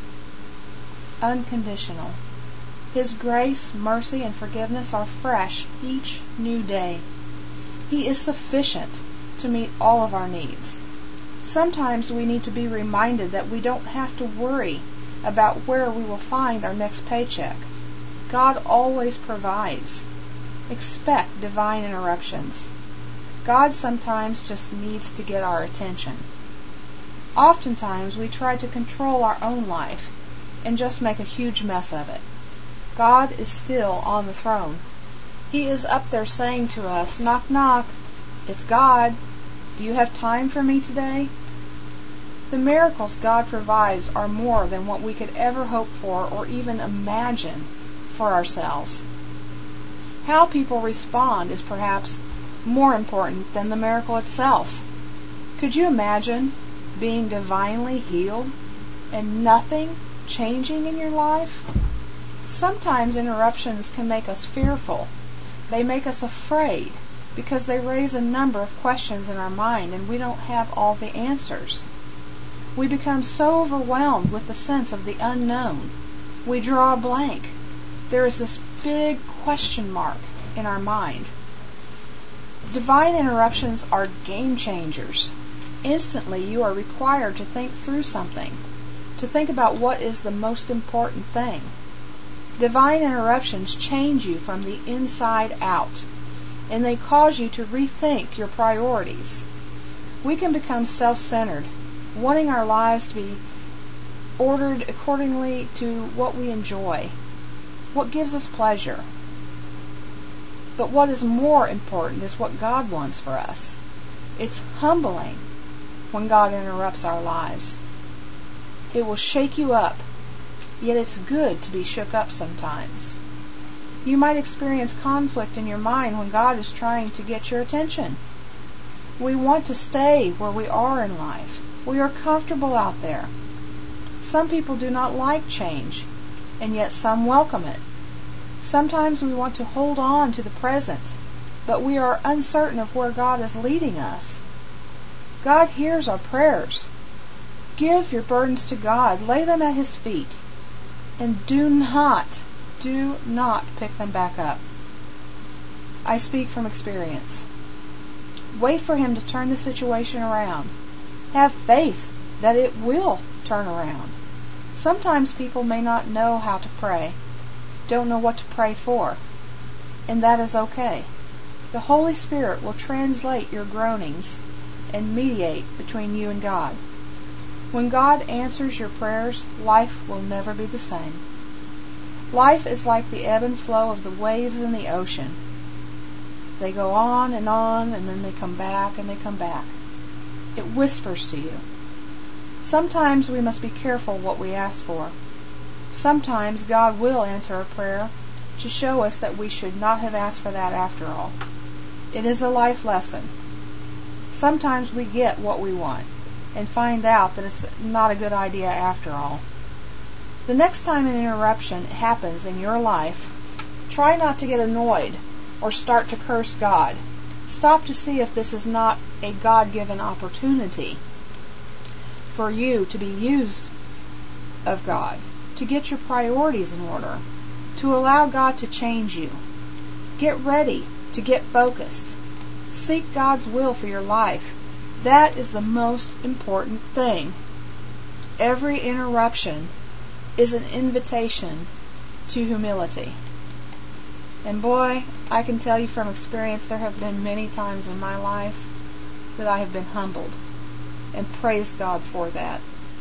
Unconditional. His grace, mercy, and forgiveness are fresh each new day. He is sufficient to meet all of our needs. Sometimes we need to be reminded that we don't have to worry about where we will find our next paycheck. God always provides. Expect divine interruptions. God sometimes just needs to get our attention. Oftentimes we try to control our own life and just make a huge mess of it. God is still on the throne. He is up there saying to us, "Knock, knock. It's God. Do you have time for me today?" The miracles God provides are more than what we could ever hope for or even imagine for ourselves. How people respond is perhaps more important than the miracle itself. Could you imagine being divinely healed and nothing changing in your life? Sometimes interruptions can make us fearful. They make us afraid because they raise a number of questions in our mind and we don't have all the answers. We become so overwhelmed with the sense of the unknown. We draw a blank. There is this big question mark in our mind. Divine interruptions are game changers. Instantly you are required to think through something, to think about what is the most important thing. Divine interruptions change you from the inside out, and they cause you to rethink your priorities. We can become self-centered, wanting our lives to be ordered accordingly to what we enjoy, what gives us pleasure. But what is more important is what God wants for us. It's humbling when God interrupts our lives. It will shake you up, yet it's good to be shook up sometimes. You might experience conflict in your mind when God is trying to get your attention. We want to stay where we are in life. We are comfortable out there. Some people do not like change, and yet some welcome it. Sometimes we want to hold on to the present, but we are uncertain of where God is leading us. God hears our prayers. Give your burdens to God. Lay them at His feet. And do not, do not pick them back up. I speak from experience. Wait for Him to turn the situation around. Have faith that it will turn around. Sometimes people may not know how to pray, don't know what to pray for, and that is okay. The Holy Spirit will translate your groanings and mediate between you and God. When God answers your prayers, life will never be the same. Life is like the ebb and flow of the waves in the ocean. They go on and on, and then they come back and they come back. It whispers to you. Sometimes we must be careful what we ask for. Sometimes God will answer a prayer to show us that we should not have asked for that after all. It is a life lesson. Sometimes we get what we want and find out that it's not a good idea after all. The next time an interruption happens in your life, try not to get annoyed or start to curse God. Stop to see if this is not a God-given opportunity for you to be used of God, to get your priorities in order, to allow God to change you. Get ready to get focused. Seek God's will for your life. That is the most important thing. Every interruption is an invitation to humility. And boy, I can tell you from experience, there have been many times in my life that I have been humbled, and praise God for that.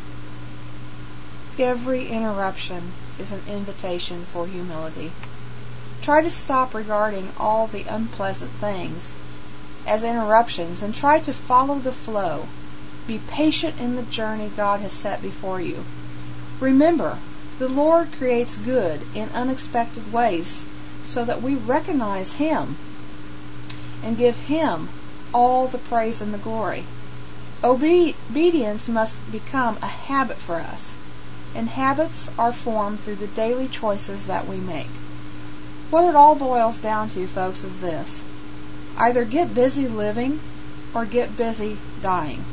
Every interruption is an invitation for humility. Try to stop regarding all the unpleasant things as interruptions and try to follow the flow. Be patient in the journey God has set before you. Remember, the Lord creates good in unexpected ways so that we recognize Him and give Him all the praise and the glory. Obe- obedience must become a habit for us, and habits are formed through the daily choices that we make. What it all boils down to, folks, is this: either get busy living or get busy dying.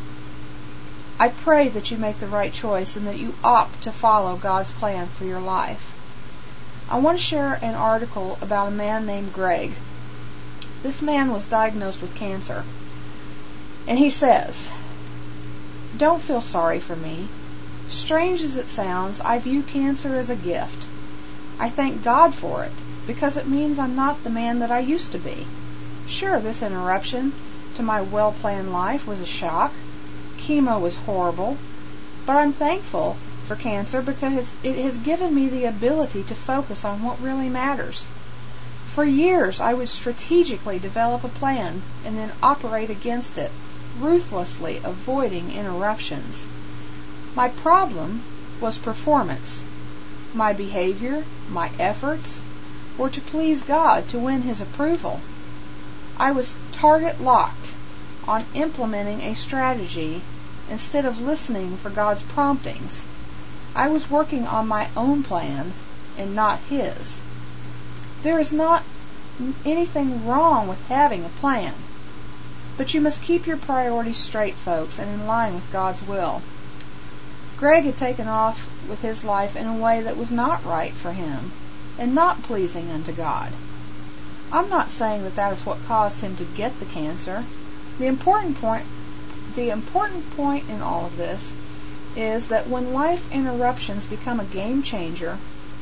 I pray that you make the right choice and that you opt to follow God's plan for your life. I want to share an article about a man named Greg. This man was diagnosed with cancer. And he says, "Don't feel sorry for me. Strange as it sounds, I view cancer as a gift. I thank God for it because it means I'm not the man that I used to be. Sure, this interruption to my well-planned life was a shock. Chemo was horrible, but I'm thankful for cancer because it has given me the ability to focus on what really matters. For years, I would strategically develop a plan and then operate against it, ruthlessly avoiding interruptions. My problem was performance. My behavior, my efforts, were to please God, to win His approval. I was target locked on implementing a strategy instead of listening for God's promptings. I was working on my own plan and not His. There is not anything wrong with having a plan, but you must keep your priorities straight, folks, and in line with God's will. Greg had taken off with his life in a way that was not right for him and not pleasing unto God. I'm not saying that that is what caused him to get the cancer. The important point, the important point in all of this is that when life interruptions become a game changer,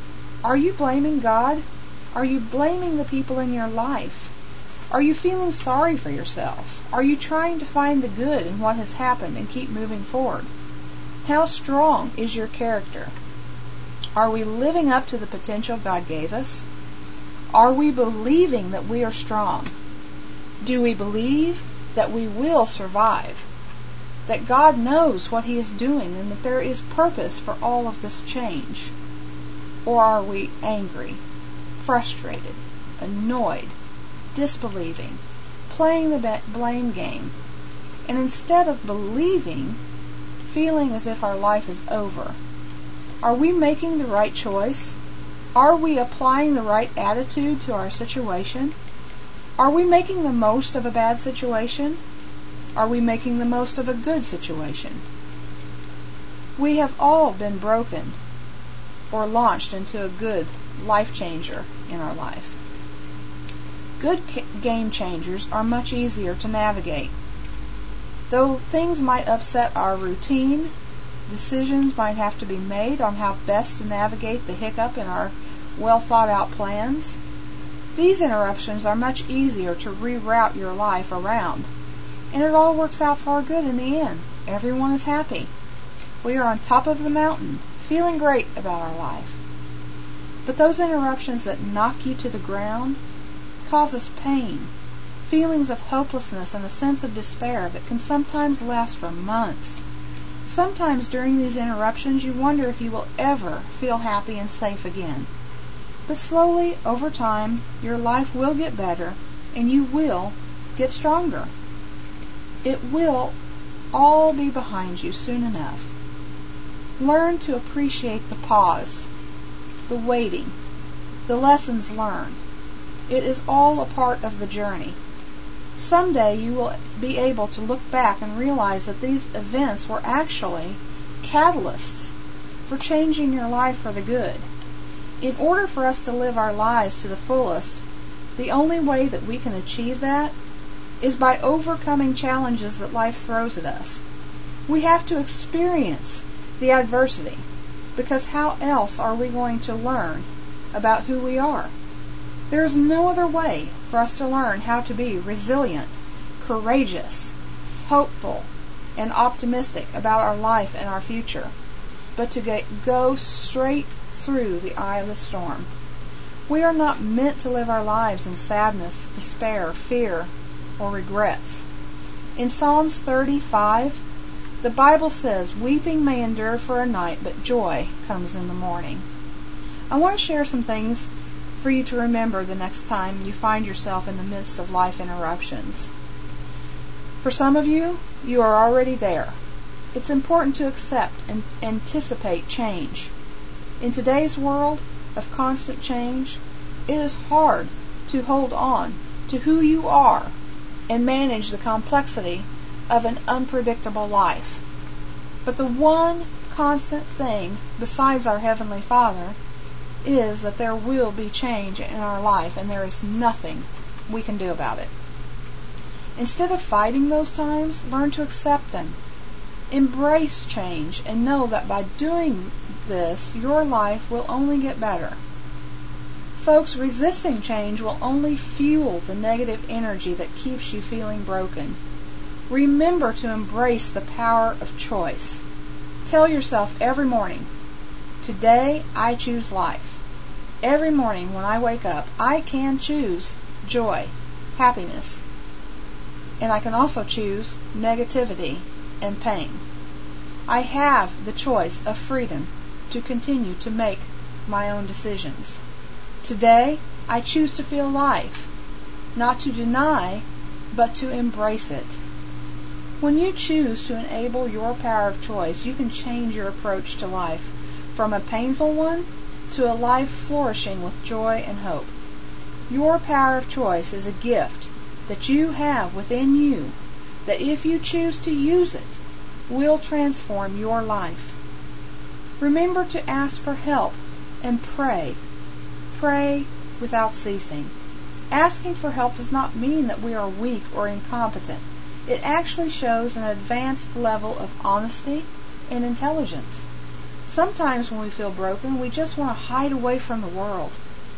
Are you blaming God? Are you blaming the people in your life? Are you feeling sorry for yourself? Are you trying to find the good in what has happened and keep moving forward? How strong is your character? Are we living up to the potential God gave us? Are we believing that we are strong? Do we believe that we will survive? That God knows what He is doing and that there is purpose for all of this change? Or are we angry, frustrated, annoyed, disbelieving, playing the blame game, and instead of believing, feeling as if our life is over? Are we making the right choice? Are we applying the right attitude to our situation? Are we making the most of a bad situation? Are we making the most of a good situation? We have all been broken or launched into a good life changer in our life. Good game changers are much easier to navigate. Though things might upset our routine, decisions might have to be made on how best to navigate the hiccup in our well thought out plans. These interruptions are much easier to reroute your life around, and it all works out for our good in the end. Everyone is happy. We are on top of the mountain, feeling great about our life. But those interruptions that knock you to the ground cause us pain, feelings of hopelessness, and a sense of despair that can sometimes last for months. Sometimes during these interruptions you wonder if you will ever feel happy and safe again. But slowly, over time, your life will get better and you will get stronger. It will all be behind you soon enough. Learn to appreciate the pause, the waiting, the lessons learned. It is all a part of the journey. Someday you will be able to look back and realize that these events were actually catalysts for changing your life for the good. In order for us to live our lives to the fullest, the only way that we can achieve that is by overcoming challenges that life throws at us. We have to experience the adversity, because how else are we going to learn about who we are? There is no other way for us to learn how to be resilient, courageous, hopeful, and optimistic about our life and our future, but to get, go straight through the eye of the storm. We are not meant to live our lives in sadness, despair, fear, or regrets. In Psalms thirty-five, the Bible says, "Weeping may endure for a night, but joy comes in the morning." I want to share some things for you to remember the next time you find yourself in the midst of life interruptions. For some of you, you are already there. It's important to accept and anticipate change. In today's world of constant change, it is hard to hold on to who you are and manage the complexity of an unpredictable life. But the one constant thing besides our Heavenly Father is that there will be change in our life, and there is nothing we can do about it. Instead of fighting those times, learn to accept them. Embrace change and know that by doing this, your life will only get better. Folks, resisting change will only fuel the negative energy that keeps you feeling broken. Remember to embrace the power of choice. Tell yourself every morning, today I choose life. Every morning when I wake up, I can choose joy, happiness, and I can also choose negativity and pain. I have the choice of freedom to continue to make my own decisions. Today, I choose to feel life, not to deny, but to embrace it. When you choose to enable your power of choice, you can change your approach to life from a painful one to a life flourishing with joy and hope. Your power of choice is a gift that you have within you that, if you choose to use it, will transform your life. Remember to ask for help and pray. Pray without ceasing. Asking for help does not mean that we are weak or incompetent. It actually shows an advanced level of honesty and intelligence. Sometimes when we feel broken, we just want to hide away from the world.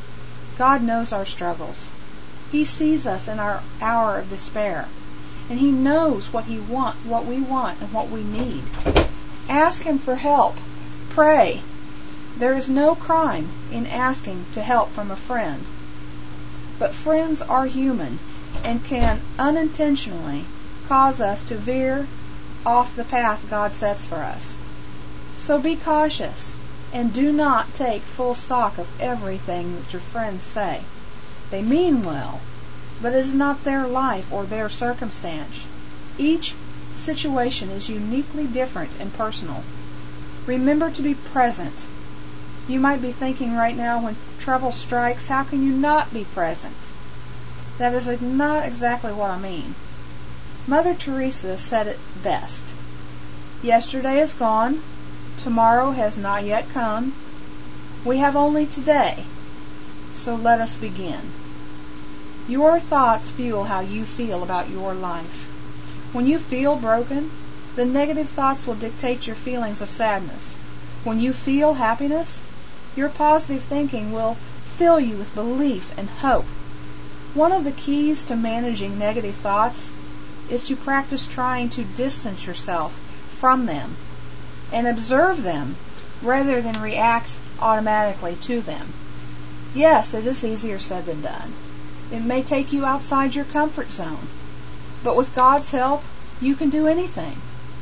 God knows our struggles. He sees us in our hour of despair, and He knows what He want, what we want, and what we need. Ask Him for help. Pray. There is no crime in asking to help from a friend. But friends are human and can unintentionally cause us to veer off the path God sets for us. So be cautious and do not take full stock of everything that your friends say. They mean well, but it is not their life or their circumstance. Each situation is uniquely different and personal. Remember to be present. You might be thinking right now, when trouble strikes, how can you not be present? That is not exactly what I mean. Mother Teresa said it best. Yesterday is gone. Tomorrow has not yet come. We have only today. So let us begin. Your thoughts fuel how you feel about your life. When you feel broken, the negative thoughts will dictate your feelings of sadness. When you feel happiness, your positive thinking will fill you with belief and hope. One of the keys to managing negative thoughts is to practice trying to distance yourself from them and observe them rather than react automatically to them. Yes, it is easier said than done. It may take you outside your comfort zone, but with God's help, you can do anything.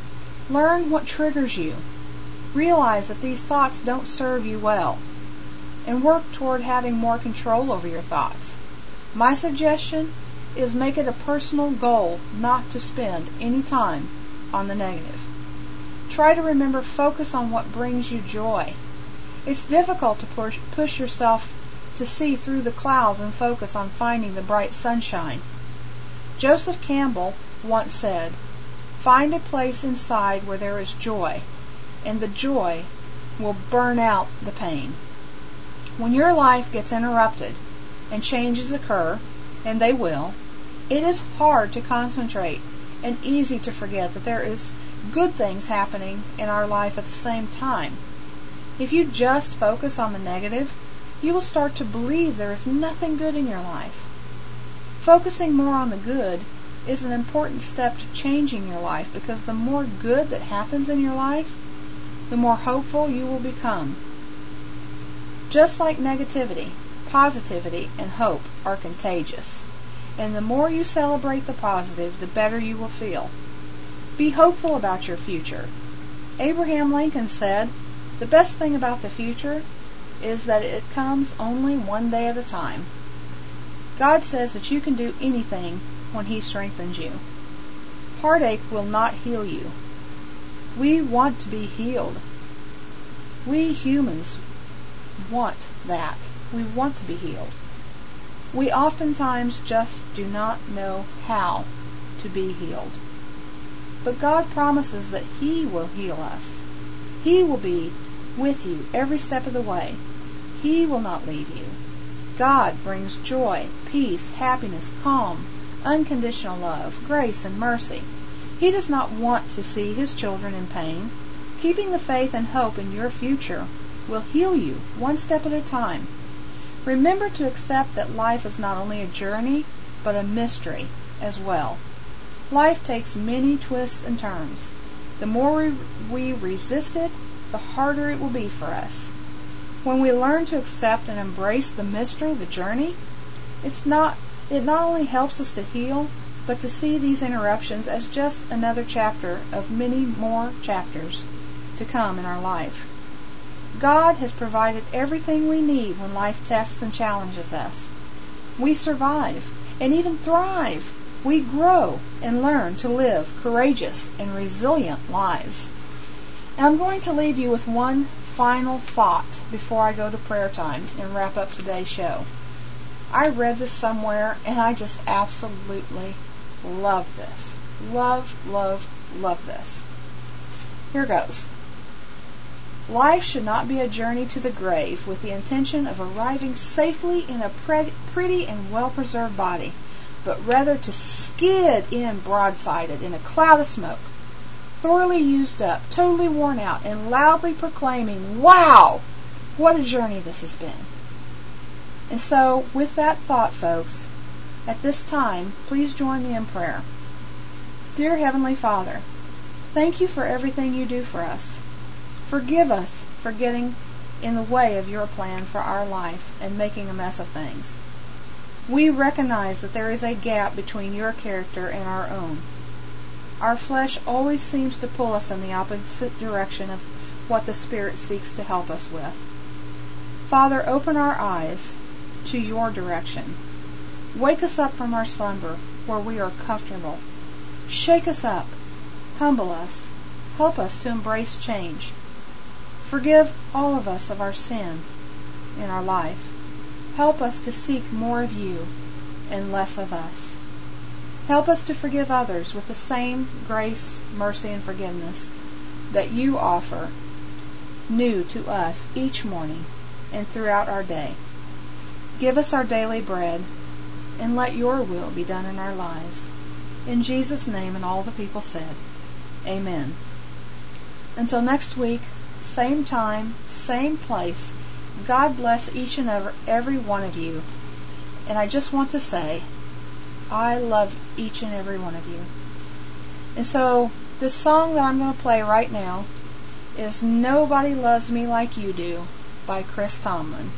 Learn what triggers you. Realize that these thoughts don't serve you well, and work toward having more control over your thoughts. My suggestion is make it a personal goal not to spend any time on the negative. Try to remember focus on what brings you joy. It's difficult to push, push yourself to see through the clouds and focus on finding the bright sunshine. Joseph Campbell once said, "Find a place inside where there is joy, and the joy will burn out the pain." When your life gets interrupted and changes occur, and they will, it is hard to concentrate and easy to forget that there is good things happening in our life at the same time. If you just focus on the negative, you will start to believe there is nothing good in your life. Focusing more on the good is an important step to changing your life, because the more good that happens in your life, the more hopeful you will become. Just like negativity, positivity and hope are contagious. And the more you celebrate the positive, the better you will feel. Be hopeful about your future. Abraham Lincoln said, "The best thing about the future is that it comes only one day at a time." God says that you can do anything when He strengthens you. Heartache will not heal you. We want to be healed. We humans want that. We want to be healed. We oftentimes just do not know how to be healed. But God promises that He will heal us. He will be with you every step of the way. He will not leave you. God brings joy, peace, happiness, calm, unconditional love, grace, and mercy. He does not want to see His children in pain. Keeping the faith and hope in your future will heal you one step at a time. Remember to accept that life is not only a journey, but a mystery as well. Life takes many twists and turns. The more we resist it, the harder it will be for us. When we learn to accept and embrace the mystery, the journey, it's not, it not only helps us to heal, but to see these interruptions as just another chapter of many more chapters to come in our life. God has provided everything we need when life tests and challenges us. We survive and even thrive. We grow and learn to live courageous and resilient lives. And I'm going to leave you with one final thought before I go to prayer time and wrap up today's show. I read this somewhere and I just absolutely love this. Love, love, love this. Here goes. Life should not be a journey to the grave with the intention of arriving safely in a pre- pretty and well-preserved body, but rather to skid in broadsided in a cloud of smoke. thoroughly used up, totally worn out, and loudly proclaiming, "Wow! What a journey this has been." And so, with that thought, folks, at this time, please join me in prayer. Dear Heavenly Father, thank you for everything you do for us. Forgive us for getting in the way of your plan for our life and making a mess of things. We recognize that there is a gap between your character and our own. Our flesh always seems to pull us in the opposite direction of what the Spirit seeks to help us with. Father, open our eyes to your direction. Wake us up from our slumber where we are comfortable. Shake us up. Humble us. Help us to embrace change. Forgive all of us of our sin in our life. Help us to seek more of you and less of us. Help us to forgive others with the same grace, mercy, and forgiveness that you offer new to us each morning and throughout our day. Give us our daily bread, and let your will be done in our lives. In Jesus' name, and all the people said, Amen. Until next week, same time, same place, God bless each and every, every one of you. And I just want to say, I love each and every one of you. And so, this song that I'm going to play right now is Nobody Loves Me Like You Do by Chris Tomlin.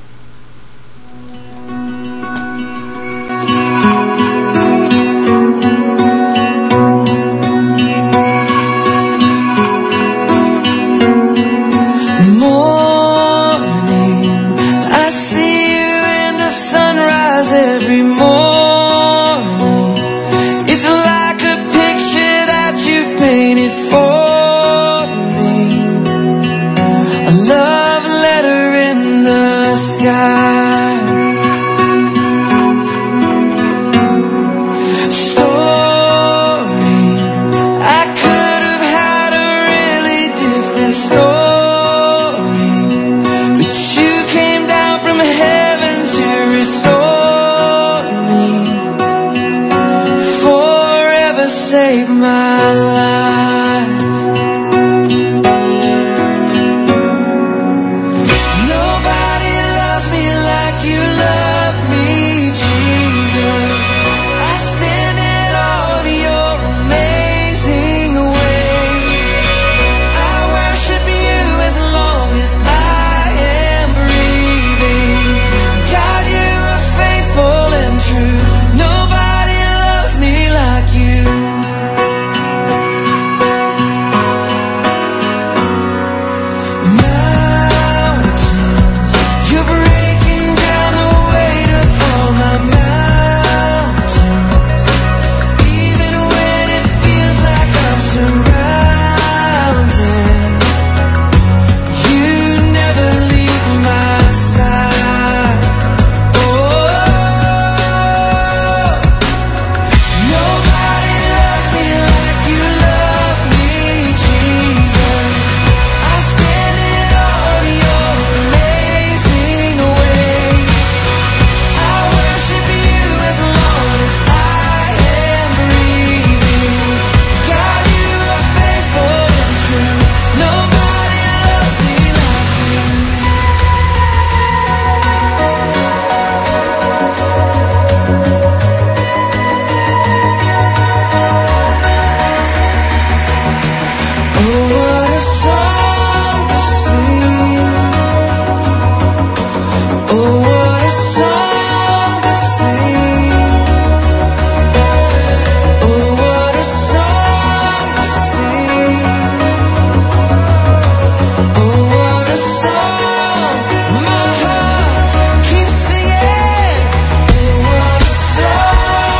Every morning, it's like a picture that you've painted for me, a love letter in the sky, story. I could have had a really different story, but you came down from heaven to restore. Save my life. Nobody loves me like you love me, Jesus. I stand in awe of your amazing ways. I worship you as long as I am breathing. God, you are faithful and true. Nobody loves me like you.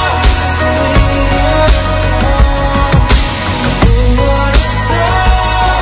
Oh,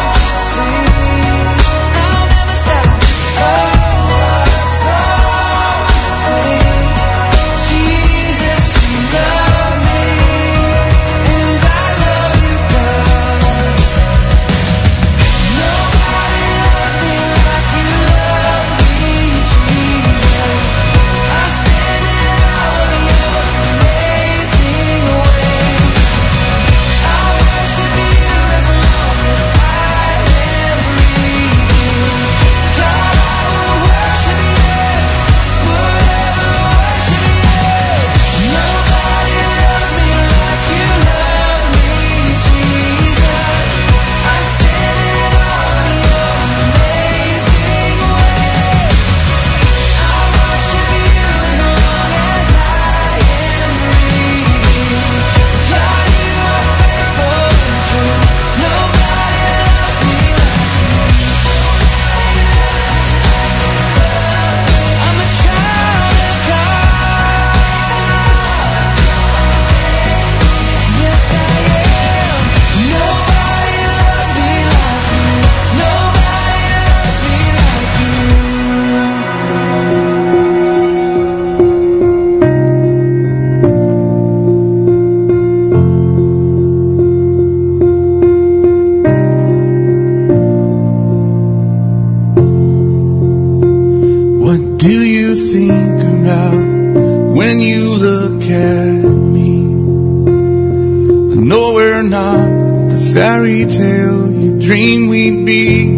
think about when you look at me. I know we're not the fairy tale you dreamed we'd be.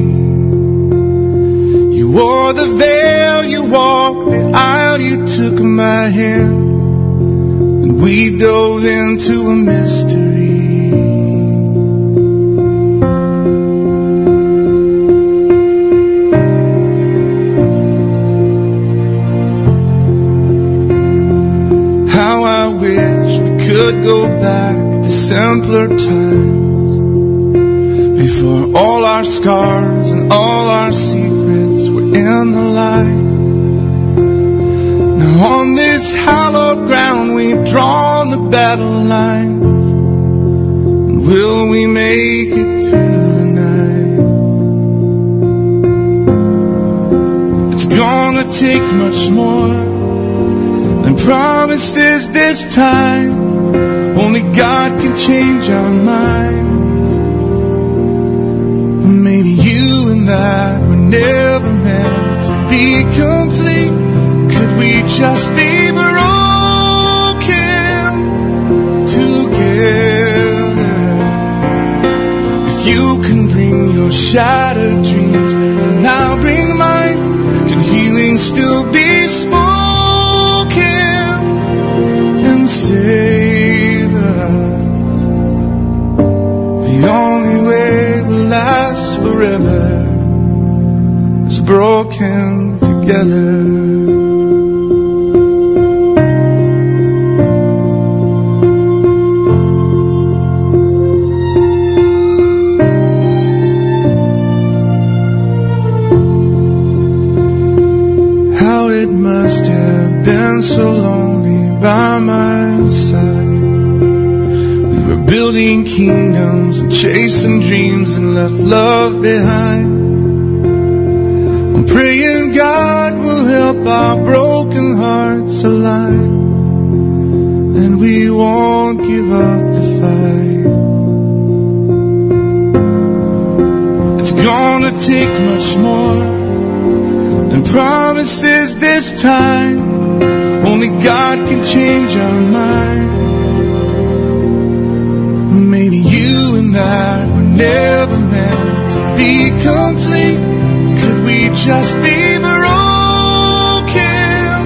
You wore the veil, you walked the aisle, you took my hand, and we dove into a mystery. How I wish we could go back to simpler times, before all our scars and all our secrets were in the light. Now on this hallowed ground we've drawn the battle lines, and will we make it through the night? It's gonna take much more than promises this time. Only God can change our minds. Maybe you and I were never meant to be complete. Could we just be broken together? If you can bring your shattered dreams and I'll bring mine, can healing still be spoken and save us? The only way we'll last forever is broken together. How it must have been so lonely by my side. We were building kingdoms and chasing dreams and left love behind. I'm praying God will help our broken hearts align, and we won't give up the fight. It's gonna take much more than promises this time. Only God can change our minds. Maybe you and I were never meant to be complete. Could we just be broken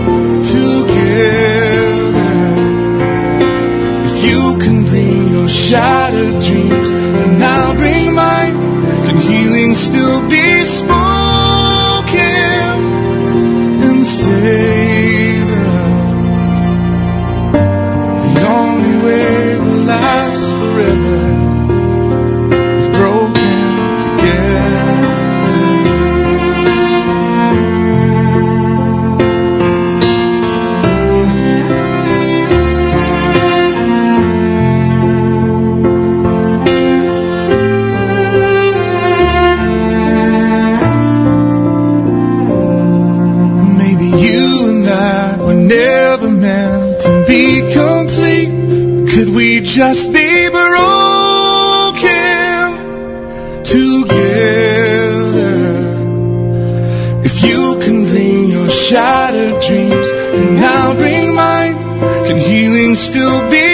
together? If you can bring your shattered dreams and I'll bring mine, can healing still be spoken and save us? The only way we'll last forever is broken together. Maybe you and I were never meant to be complete. Could we just be broken together? If you can bring your shattered dreams and I'll bring mine, can healing still be